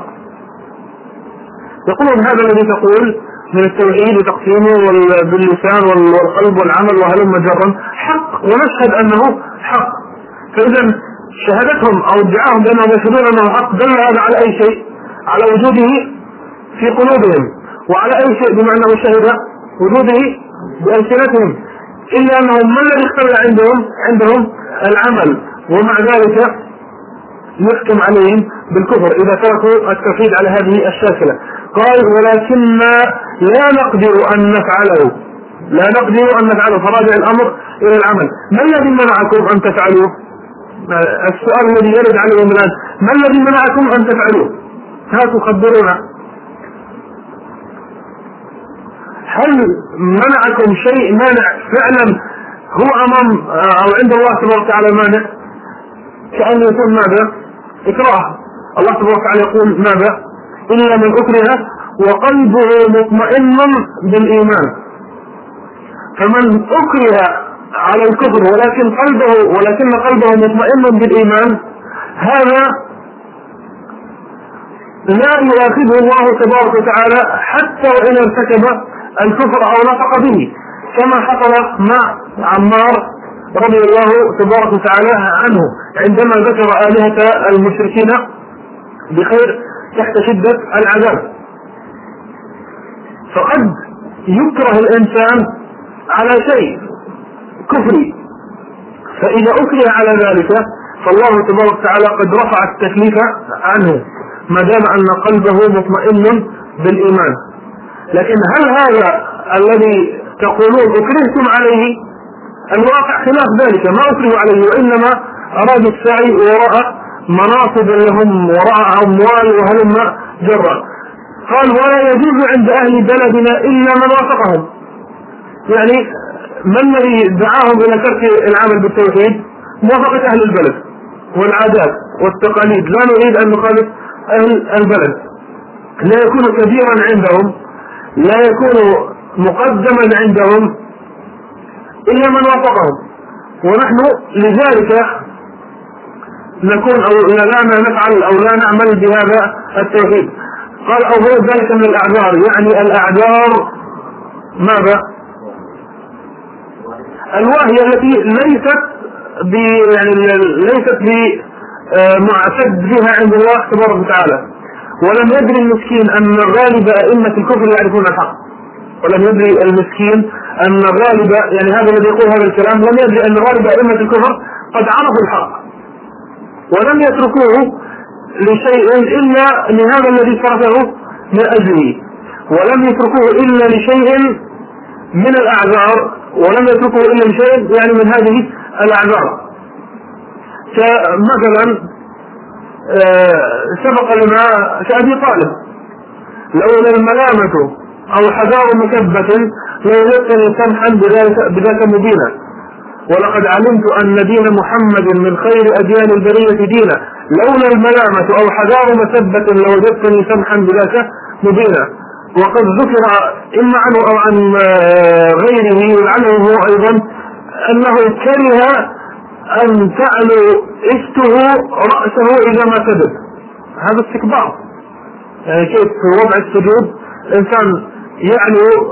يقولون هذا الذي تقول من التوحيد وتقسيمه باللسان والقلب والعمل وهلم جرا حق ونشهد انه حق. فاذا شهادتهم او ادعاهم بانهم يشهدون انه حق دل هذا على اي شيء؟ على وجوده في قلوبهم، وعلى اي شيء بما انه شهد وجوده بألسنتهم، الا انهم ما الذي اختل عندهم عندهم العمل، ومع ذلك يحكم عليهم بالكفر اذا تركوا التوحيد على هذه الشاكلة. قال ولكن لا نقدر ان نفعله لا نقدر ان نفعله فراجع الامر الى العمل. ما الذي منعكم ان تفعلوه؟ السؤال الذي يرد عليهم الآن ما الذي منعكم أن تفعلوه؟ هاتوا خبرونا. هل منعكم شيء مانع فعلا هو أمام أو عند الله تبارك وتعالى مانع؟ كأن يكون ماذا؟ إكراه. الله تبارك وتعالى يقول ماذا؟ إلا من أكره وقلبه مطمئن بالإيمان. فمن أكره على الكفر ولكن قلبه ولكن قلبه مطمئن بالإيمان هذا لا يؤاخذه الله تبارك وتعالى حتى وإن ارتكب الكفر أو نطق به، كما حصل مع عمار رضي الله تبارك وتعالى عنه عندما ذكر آلهة المشركين بخير تحت شدة العذاب. فقد يكره الإنسان على شيء كفري، فإذا أكره على ذلك فالله تبارك وتعالى قد رفع التكليف عنه ما دام أن قلبه مطمئن بالإيمان. لكن هل هذا الذي تقولون أكرهتم عليه؟ الواقع خلاف ذلك، ما أكرهوا عليه وإنما أرادوا السعي وراء مناصب لهم وراء أموال وهلم جرا. قال ولا يجوز عند أهل بلدنا إلا من وافقهم. يعني ما الذي دعاهم إلى ترك العمل بالتوحيد؟ موافقة أهل البلد والعادات والتقاليد. لا نريد أن نخالف أهل البلد، لا يكون كبيرا عندهم، لا يكون مقدما عندهم إلا من وافقهم. ونحن لذلك نكون أو لا نفعل أو لا نعمل بهذا التوحيد. قال أو غير ذلك من الأعذار، يعني الأعذار ماذا؟ الواهية التي ليست ب يعني ليست بمعتد بها عند الله تبارك وتعالى. ولم يدري المسكين أن غالب أئمة الكفر يعرفون الحق، ولم يدري المسكين أن غالب يعني هذا الذي يقول هذا الكلام لم يدري أن غالب أئمة الكفر قد عرفوا الحق ولم يتركوه لشيء إلا لهذا الذي صرفه من أجله، ولم يتركوه إلا لشيء من الأعذار، ولم يتركوه إلا لشيء يعني من هذه الأعذار. كمثلا سبق لنا كأبي طالب لولا الملامة أو حذار مكبة لوجدتني سمحا بذاك مبينا، ولقد علمت أن دين محمد من خير أديان البرية دينا، لولا الملامة أو حذار مسبة لوجدتني سمحا بذاك مبينا. وقد ذكر إما عنه أو عن غيره ولعله أيضا أنه كره أن تعلو إفته رأسه إذا ما سجد، هذا استكبار. يعني كيف في وضع السجود إنسان يعلو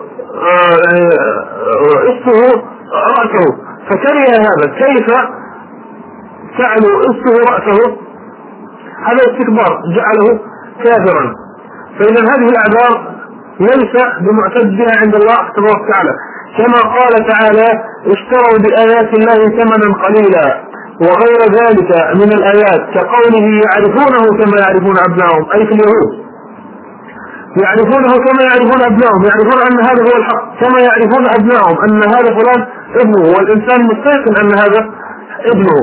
إفته رأسه، فكره هذا، كيف تعلو إفته رأسه؟ هذا استكبار جعله كافرا. فإذا هذه الأعذار ليس بمعتد بها عند الله تبارك وتعالى، كما قال تعالى اشتروا بآيات الله ثمنا قليلا وغير ذلك من الآيات كقوله يعرفونه كما يعرفون أبنائهم، أي في اليهود يعرفونه كما يعرفون أبنائهم، يعرفون أن هذا هو الحق كما يعرفون أبنائهم أن هذا فلان ابنه، والإنسان مستيقن أن هذا ابنه.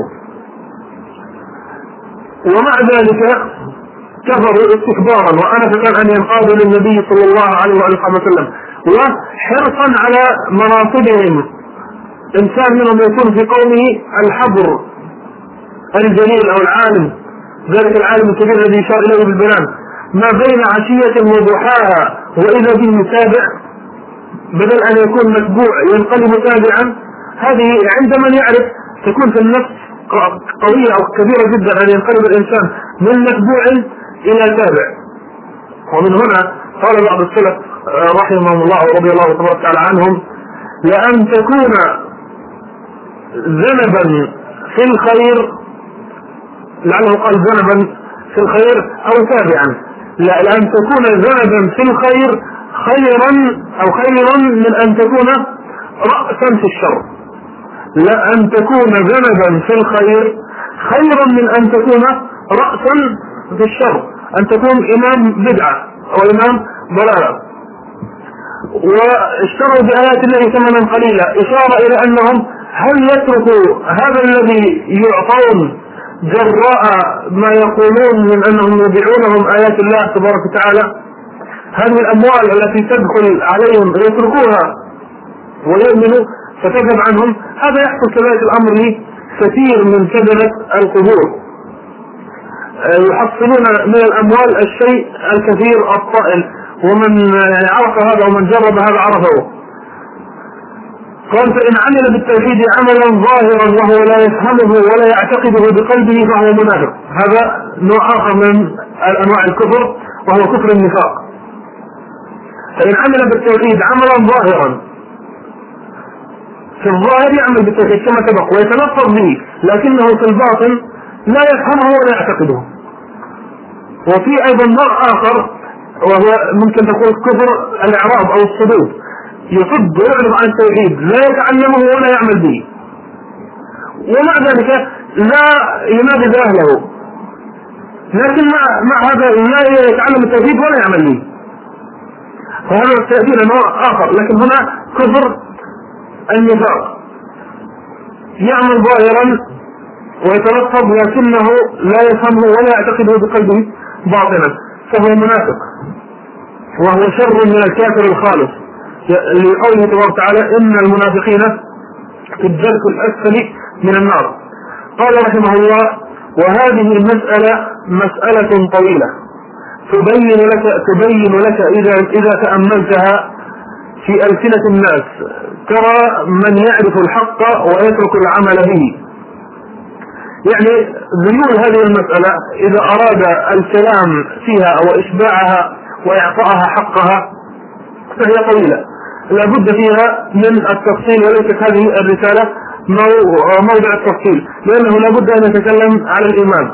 ومع ذلك كفروا استكبارا وأنفة أن ينقادوا للنبي صلى الله عليه وسلم، وحرصا على مناصبهم. إنسان منهم يكون في قومه الحبر الجليل أو العالم، ذلك العالم الكبير الذي يشار إليه بالبنان، ما بين عشية وضحاها وإذا به متابع، بدل أن يكون متبوع ينقلب تابعا. هذه عند من يعرف تكون في النفس قوية أو كبيرة جدا أن ينقلب الإنسان من متبوع إلى تابع. ومن هنا قال بعض السلف رحمهم الله ورضي الله تبارك وتعالى عنهم لأن تكون ذنبا في الخير، لعله قال ذنبا في الخير أو تابعا، لأن تكون ذنبا في الخير خيرا أو خيرا من أن تكون رأسا في الشر، لأن تكون ذنبا في الخير خيرا من أن تكون رأسا في الشر، أن تكون إمام بدعة أو إمام ضلالة. واشتروا بآيات الله ثمنا قليلا، إشارة إلى أنهم هل يتركوا هذا الذي يعطون جراء ما يقولون من أنهم يبيعونهم آيات الله تبارك وتعالى، هذه الأموال التي تدخل عليهم يتركوها ويؤمنوا فتذهب عنهم. هذا يحصل كذلك الأمر لكثير من كذبة القبور، يحصلون من الأموال الشيء الكثير الطائل، ومن عرف هذا ومن جرب هذا عرفه. قال فإن عمل بالتوحيد عملا ظاهرا وهو لا يفهمه ولا يعتقده بقلبه فهو منافق. هذا نوع آخر من أنواع الكفر وهو كفر النفاق. فإن عمل بالتوحيد عملا ظاهرا، في الظاهر يعمل بالتوحيد كما سبق ويتلفظ به، لكنه في الباطن لا يفهمه ولا يعتقده. وفي أيضا نوع آخر وهو ممكن تقول كفر الإعراض أو الصدود، يصد ويعرض عن التوحيد لا يتعلمه ولا يعمل به، ومع ذلك لا ينادي أهله، لكن مع, مع هذا لا يتعلم التوحيد ولا يعمل به. فهذا سيأتينا نوع آخر، لكن هنا كفر النفاق، يعمل ظاهرا ويتلفظ لكنه لا يفهمه ولا يعتقده بقلبه باطنا، فهو منافق وهو شر من الكافر الخالص، لقوله تبارك وتعالى إن المنافقين في الدرك الأسفل من النار. قال رحمه الله وهذه المسألة مسألة طويلة تبين لك تبين لك إذا إذا تأملتها في ألسنة الناس ترى من يعرف الحق ويترك العمل به، يعني ذيول هذه المسألة إذا أراد الكلام فيها أو إشباعها وإعطائها حقها فهي طويلة لا بد فيها من التفصيل، وليست هذه الرسالة موضع التفصيل، لأنه لا بد أن يتكلم على الإيمان.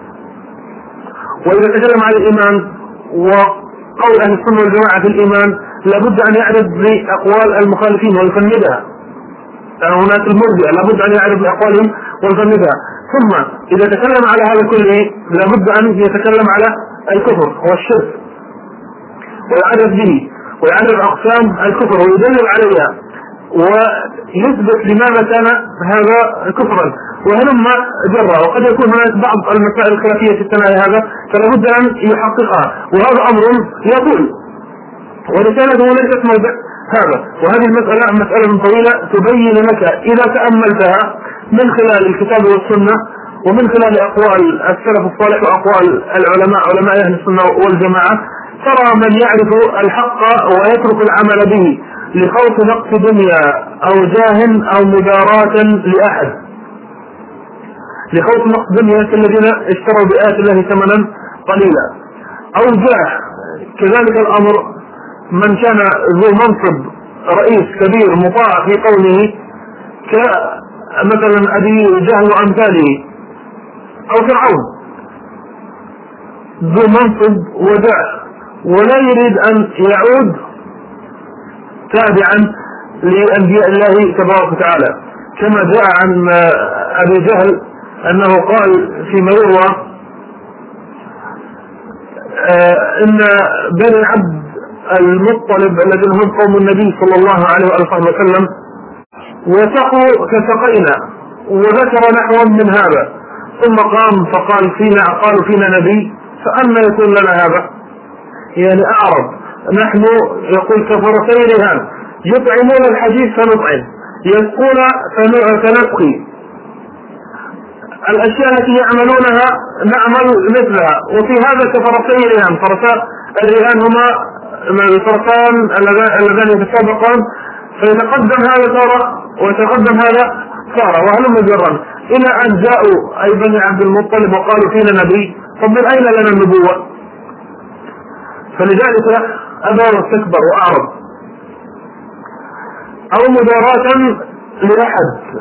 وإذا تكلم على الإيمان وقول أهل السنة والجماعة في الإيمان لا بد أن يعرف بأقوال المخالفين ويفندها. هناك المرجئة لا بد أن يعرف بأقوالهم ويفندها. ثم إذا تكلم على هذا كله لا بد أن يتكلم على الكفر والشرك ويعرف به ويعرف أقسام الكفر ويدلل عليها ويثبت لماذا كان هذا كفرا وهلما جرى. وقد يكون هناك بعض المسائل الخلافية في التناهي هذا فلا بد أن يحققها، وهذا أمر يطول ورسالته ليست موضع هذا. وهذه المسألة مسألة طويلة تبين لك إذا تأملتها من خلال الكتاب والسنة ومن خلال أقوال السلف الصالح وأقوال العلماء علماء أهل السنة والجماعة، ترى من يعرف الحق ويترك العمل به لخوف نقص دنيا أو جاه أو مداراة لأحد، لخوف نقص دنيا كالذين اشتروا بآيات الله ثمنا قليلا، أو جاه كذلك الأمر من كان ذو منصب رئيس كبير مطاع في قوله كمثلا أبي جهل وأمثاله أو فرعون ذو منصب وجاه ولا يريد أن يعود تابعا لأنبياء الله تبارك وتعالى، كما جاء عن أبي جهل أنه قال فيما يروى إن بني عبد المطلب الذين هم قوم النبي صلى الله عليه وسلم وسقوا كسقينا وذكر نحوا من هذا، ثم قام فقال فينا قالوا فينا نبي فأما يكون لنا هذا، يعني أعرض نحن يقول كفرتي رهان يطعمون الحديث فنطعم يسقون فنسقي، الأشياء التي يعملونها نعمل مثلها، وفي هذا كفرتي رهان. فرساء الرهان هما الفرسان اللذان يتسابقان فيتقدم هذا صار ويتقدم هذا صار وهلم جرا إلى أن جاءوا أي بني عبد المطلب وقالوا فينا نبي، طب من أين لنا النبوة؟ فلذلك أبى واستكبر وأعرض. أو مداراة لأحد،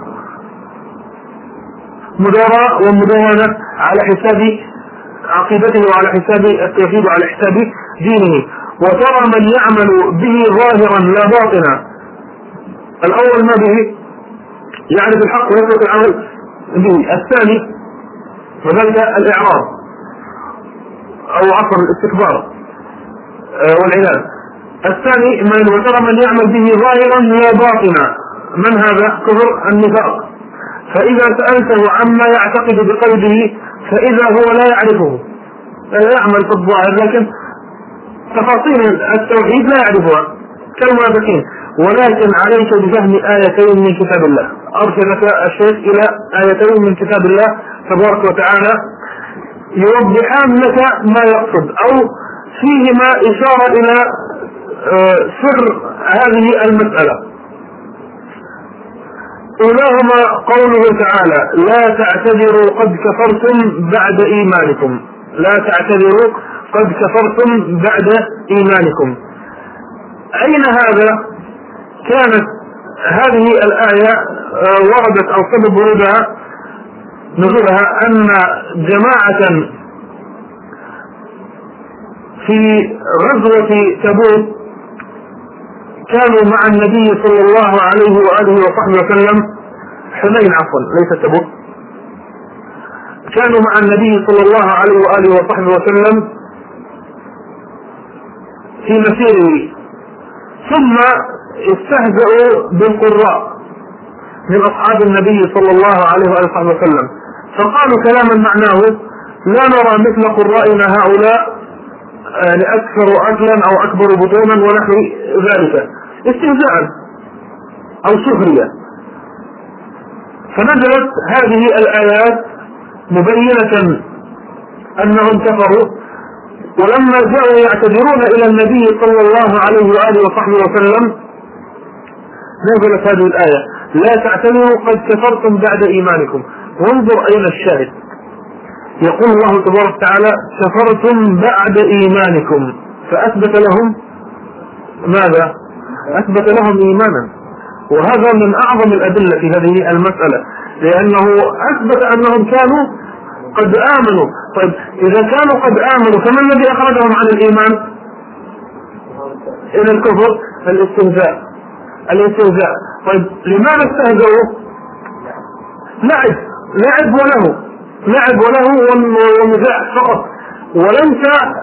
مداراة ومداهنة على حساب عقيدته وعلى حساب التوحيد وعلى حساب دينه. وترى من يعمل به ظاهرا لا باطنا، الأول ما به يعرف الحق ويترك العمل به، الثاني وذلك الإعراض أو عصر الاستكبار والعناد. الثاني من وترى من يعمل به ظاهرا لا باطنا، من هذا؟ كفر النفاق. فإذا سألته عما يعتقد بقلبه فإذا هو لا يعرفه، لا يعمل في الظاهر لكن تفاصيل التوحيد لا يعرفها كالمنافقين. ولكن عليك بفهم آيتين من كتاب الله، أرشدك الشيخ إلى آيتين من كتاب الله تبارك وتعالى يوضحان لك ما يقصد أو فيهما إشارة إلى سر هذه المسألة. أولاهما قوله تعالى لا تعتذروا قد كفرتم بعد إيمانكم، لا تعتذروا قد كفرتم بعد إيمانكم. أين هذا؟ كانت هذه الآية وردت أو سبب ورودها نزولها أن جماعة في غزوة تبوك كانوا مع النبي صلى الله عليه وآله وصحبه وسلم، حنين عفوا ليس تبوك، كانوا مع النبي صلى الله عليه وآله وصحبه وسلم في مسيره، ثم استهزأوا بالقراء من أصحاب النبي صلى الله عليه وآله وصحبه وسلم، فقالوا كلاما معناه لا نرى مثل قرائنا هؤلاء يعني أكثر أكلا أو أكبر بطونا ونحو ذلك، استهزاء أو سخرية. فنزلت هذه الآيات مبينة أنهم كفروا، ولما جاءوا يعتذرون إلى النبي صلى الله عليه وآله وصحبه وسلم نزلت هذه الآية لا تعتذروا قد كفرتم بعد إيمانكم. وانظر أين الشاهد. يقول الله تبارك وتعالى كفرتم بعد إيمانكم، فأثبت لهم ماذا؟ أثبت لهم إيمانا، وهذا من أعظم الأدلة في هذه المسألة، لأنه أثبت أنهم كانوا قد آمنوا. طيب إذا كانوا قد آمنوا فما الذي أخرجهم عن الإيمان إلى الكفر؟ الاستهزاء الاستهزاء طيب لماذا استهزأوا؟ لعب لعب وله لعب وله ومزاح فقط، وليس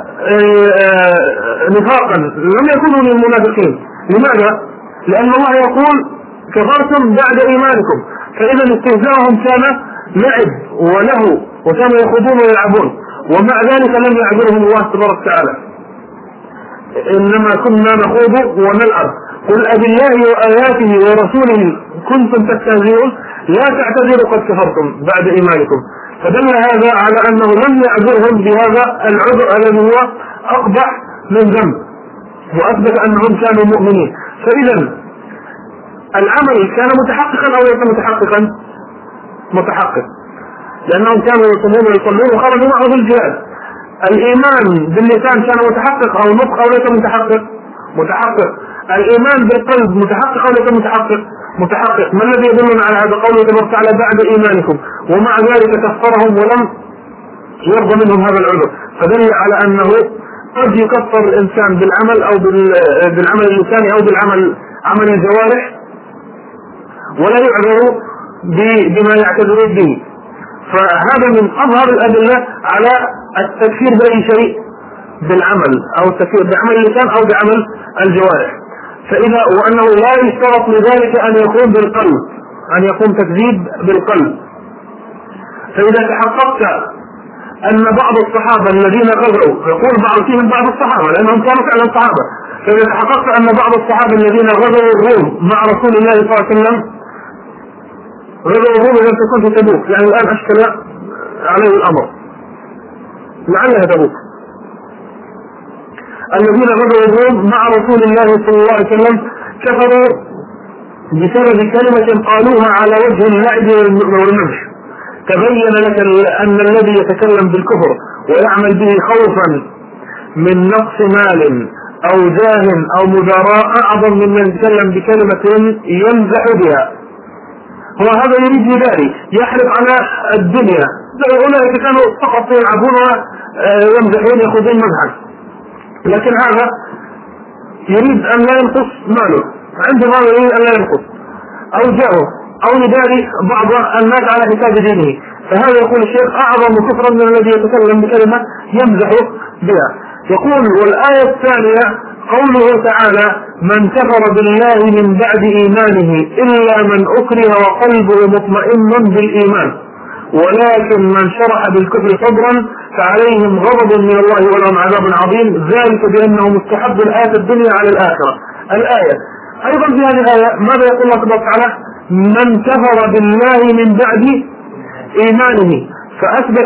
نفاقا، لم يكونوا من المنافقين. لماذا؟ لأن الله يقول كفرتم بعد إيمانكم، فإذا استهزاءهم كان لعب وله، وكانوا يخوضون ويلعبون، ومع ذلك لم يعذرهم الله تبارك وتعالى. إنما كنا نخوض ونلعب، قل أبالله وآياته ورسوله كنتم تستهزئون لا تعتذروا قد كفرتم بعد إيمانكم. فدل هذا على أنه لم يعذرهم بهذا العذر الذي هو أقبح من ذنب، وأثبت أنهم كانوا مؤمنين. فإذا العمل كان متحققا أو ليس متحققا؟ متحقق، لأنهم كانوا يصومون ويصلون وخرجوا معه في الجهاد. الإيمان باللسان كان متحقق أو نطق أو ليس متحقق؟ متحقق. الإيمان بالقلب متحقق أو ليس متحقق؟ متحقق. ما الذي يدلنا على هذا؟ قوله تبارك وتعالى بعد إيمانكم، ومع ذلك كفرهم ولم يرضى منهم هذا العذر، فدل على أنه قد يكفر الإنسان بالعمل أو بالعمل اللساني أو بالعمل عمل الجوارح ولا يعذر بما يعتذرون به. فهذا من أظهر الأدلة على التكفير بأي شيء، بالعمل أو التكفير بعمل اللسان أو بعمل الجوارح. فإذا وأنه لا يشترط لذلك أن يكون بالقلب، أن يكون تكذيب بالقلب. فإذا تحققت أن بعض الصحابة الذين غزوا، يقول بعض فيهم بعض الصحابة لأنهم كانوا فعلا صحابة، فإذا تحققت أن بعض الصحابة الذين غزوا الروم مع رسول الله صلى الله عليه وسلم، غزوا الروم لم تكن في تبوك، يعني الآن أشكل عليه الأمر لعلها تبوك، الذين غزوا الروم مع رسول الله صلى الله عليه وسلم كفروا بسبب كلمة قالوها على وجه اللعب والمزح. تبين لك أن الذي يتكلم بالكفر ويعمل به خوفا من نقص مال أو جاه أو مداراة أعظم من من يتكلم بكلمة يمزح بها. هو هذا يريد ذلك، يحرص على الدنيا، أولئك كانوا فقط يلعبون ويمزحون يأخذون مزحا، لكن هذا يريد أن لا ينقص ماله، عنده مال يريد أن لا ينقص أو جاهه أو يداري بعض الناس على حساب دينه. فهذا يقول الشيخ أعظم كفرا من الذي يتكلم بكلمة يمزح بها. يقول والآية الثانية قوله تعالى من كفر بالله من بعد إيمانه إلا من أكره وقلبه مطمئن بالإيمان ولكن من شرح بالكفر صدرا فعليهم غضب من الله ولهم عذاب عظيم ذلك بأنهم استحبوا الآية الدنيا على الآخرة. الآية أيضا في هذه الآية ماذا يقول الله تبارك وتعالى؟ من كفر بالله من بعد إيمانه، فأثبت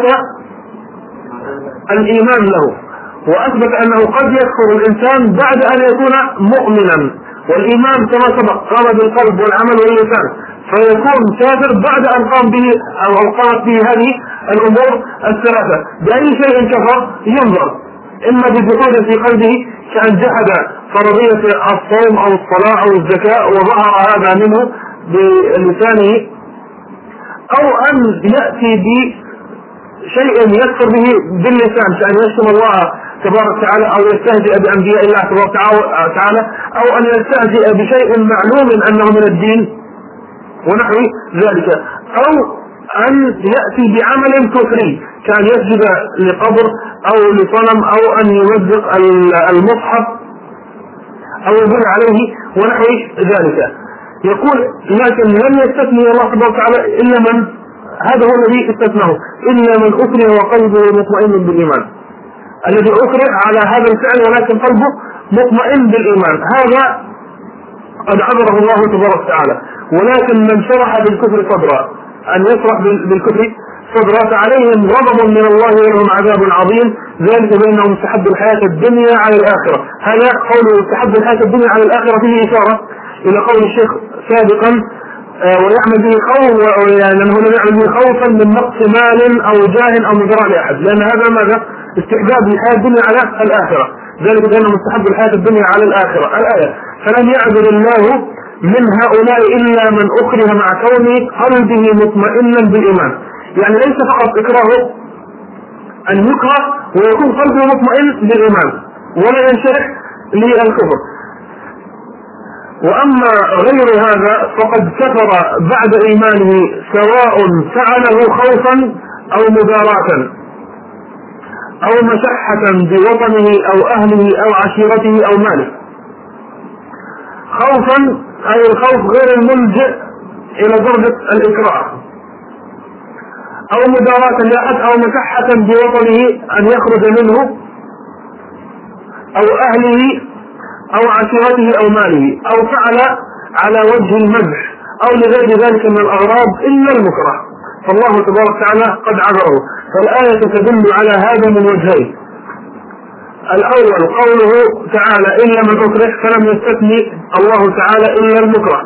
الإيمان له، وأثبت أنه قد يكفر الإنسان بعد أن يكون مؤمنا، والإيمان كما سبق قام بالقلب والعمل واللسان، فيكون كافر بعد أن قام به أو قامت به هذه الأمور الثلاثة. بأي شيء كفر؟ ينظر إما بجحود في قلبه كأن جحد فرضية الصوم أو الصلاة أو الزكاة وظهر هذا منه بلسانه، أو أن يأتي بشيء يكفر به باللسان كأن يشتم الله تبارك وتعالى أو يستهزئ بأنبياء الله تبارك وتعالى، أو أن يستهزئ بشيء معلوم أنه من الدين ونحو ذلك، أو أن يأتي بعمل كفري كان يسجد لقبر أو لصنم أو أن يمزق المصحف أو يبني عليه ونحو ذلك. يقول لكن لم يستثني الله تبارك وتعالى إلا من هذا هو الذي استثناه إلا من أكره وقلبه مطمئن بالإيمان، الذي أكره على هذا الفعل ولكن قلبه مطمئن بالإيمان هذا قد عذره الله تبارك وتعالى. ولكن من شرح بالكفر صدرا، أن يشرح بالكفر صدرا فعليهم غضب من الله ولهم عذاب عظيم ذلك بأنهم استحبوا الحياة الدنيا على الآخرة. هذا قوله استحبوا الحياة الدنيا على الآخرة فيه إشارة إلى قول الشيخ سابقا ويعمل به خوف، لأنه لم يعمل به خوفا من نقص مال أو جاه أو مضراء لأحد، لأن هذا ماذا؟ استحباب للحياة الدنيا على الآخرة، ذلك لأنه مستحب الحياة الدنيا على الآخرة الآية. فلم يعذر الله من هؤلاء إلا من أكره مع كون قلبه مطمئنا بالإيمان. يعني ليس فقط إكراهه أن يكره ويكون قلبه مطمئن بالإيمان ولا ينشرح للكفر. وأما غير هذا فقد كفر بعد إيمانه سواء فعله خوفا أو مداراة أو مشحة بوطنه أو أهله أو عشيرته أو ماله. خوفا أي الخوف غير الملجئ إلى درجة الإكراه، أو مداراة لأحد، أو مشحة بوطنه أن يخرج منه أو أهله أو عشيرته أو ماله، أو فعل على وجه المدح أو لغير ذلك من الأغراض إلا المكره، فالله تبارك وتعالى قد عذره. فالآية تدل على هذا من وجهين: الأول قوله تعالى إلا من أكره، فلم يستثني الله تعالى إلا المكره.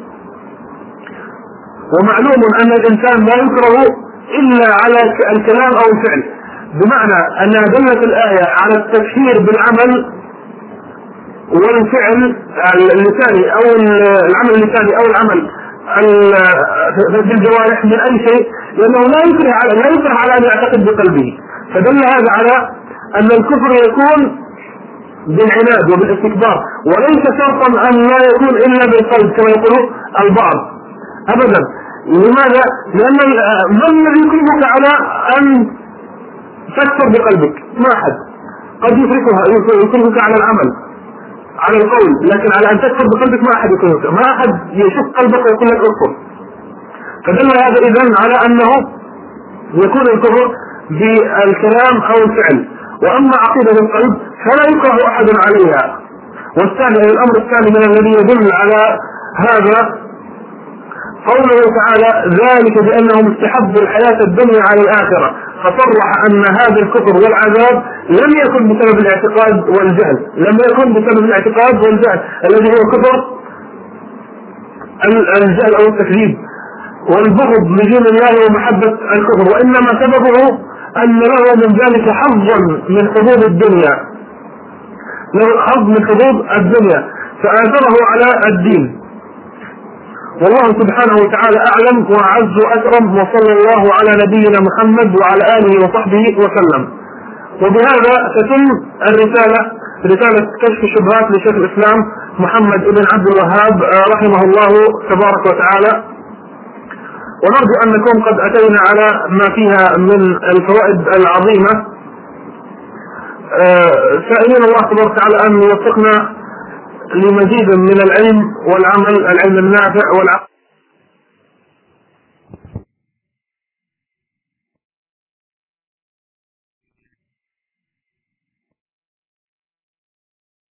ومعلوم أن الإنسان لا يكره إلا على الكلام أو الفعل، بمعنى أنها دلت الآية على التبشير بالعمل والفعل اللساني أو العمل اللساني أو العمل بالجوارح من أي شيء، لأنه لا يكره على لا يكره على أن يعتقد بقلبه. فدل هذا على أن الكفر يكون بالعناد وبالاستكبار، وليس شرطا أن لا يكون إلا بالقلب كما يقول البعض أبدا. لماذا؟ لأن من الذي يكرهك على أن تكفر بقلبك؟ ما أحد. قد يكرهك على العمل على القول، لكن على أن تكفر بقلبك ما أحد يكرهك، ما أحد يشق قلبك ويقول لك اكفر. فدل هذا إذن على أنه يكون الكفر بالكلام أو الفعل. وأما عقيدة القلب فلا يكره أحد عليها. والثاني الأمر الثاني من الذي يدل على هذا قوله تعالى ذلك بأنهم استحبوا الحياة الدنيا على الآخرة، فصرح أن هذا الكفر والعذاب لم يكن بسبب الاعتقاد والجهل، لم يكن بسبب الاعتقاد والجهل الذي هو كفر الجهل أو التكذيب والبغض لدين الله ومحبة الكفر، وإنما سببه أن له من ذلك حظا من حظوظ الدنيا، له حظ من حظوظ الدنيا فآثره على الدين. والله سبحانه وتعالى أعلم وأعز وأكرم، وصلى الله على نبينا محمد وعلى آله وصحبه وسلم. وبهذا تتم الرسالة رسالة كشف الشبهات لشيخ الإسلام محمد بن عبد الوهاب رحمه الله تبارك وتعالى. ونرجو أن نكون قد أتينا على ما فيها من الفوائد العظيمة، سائلين الله تبارك وتعالى أن يوفقنا لمزيد من العلم والعمل، العلم النافع والعمل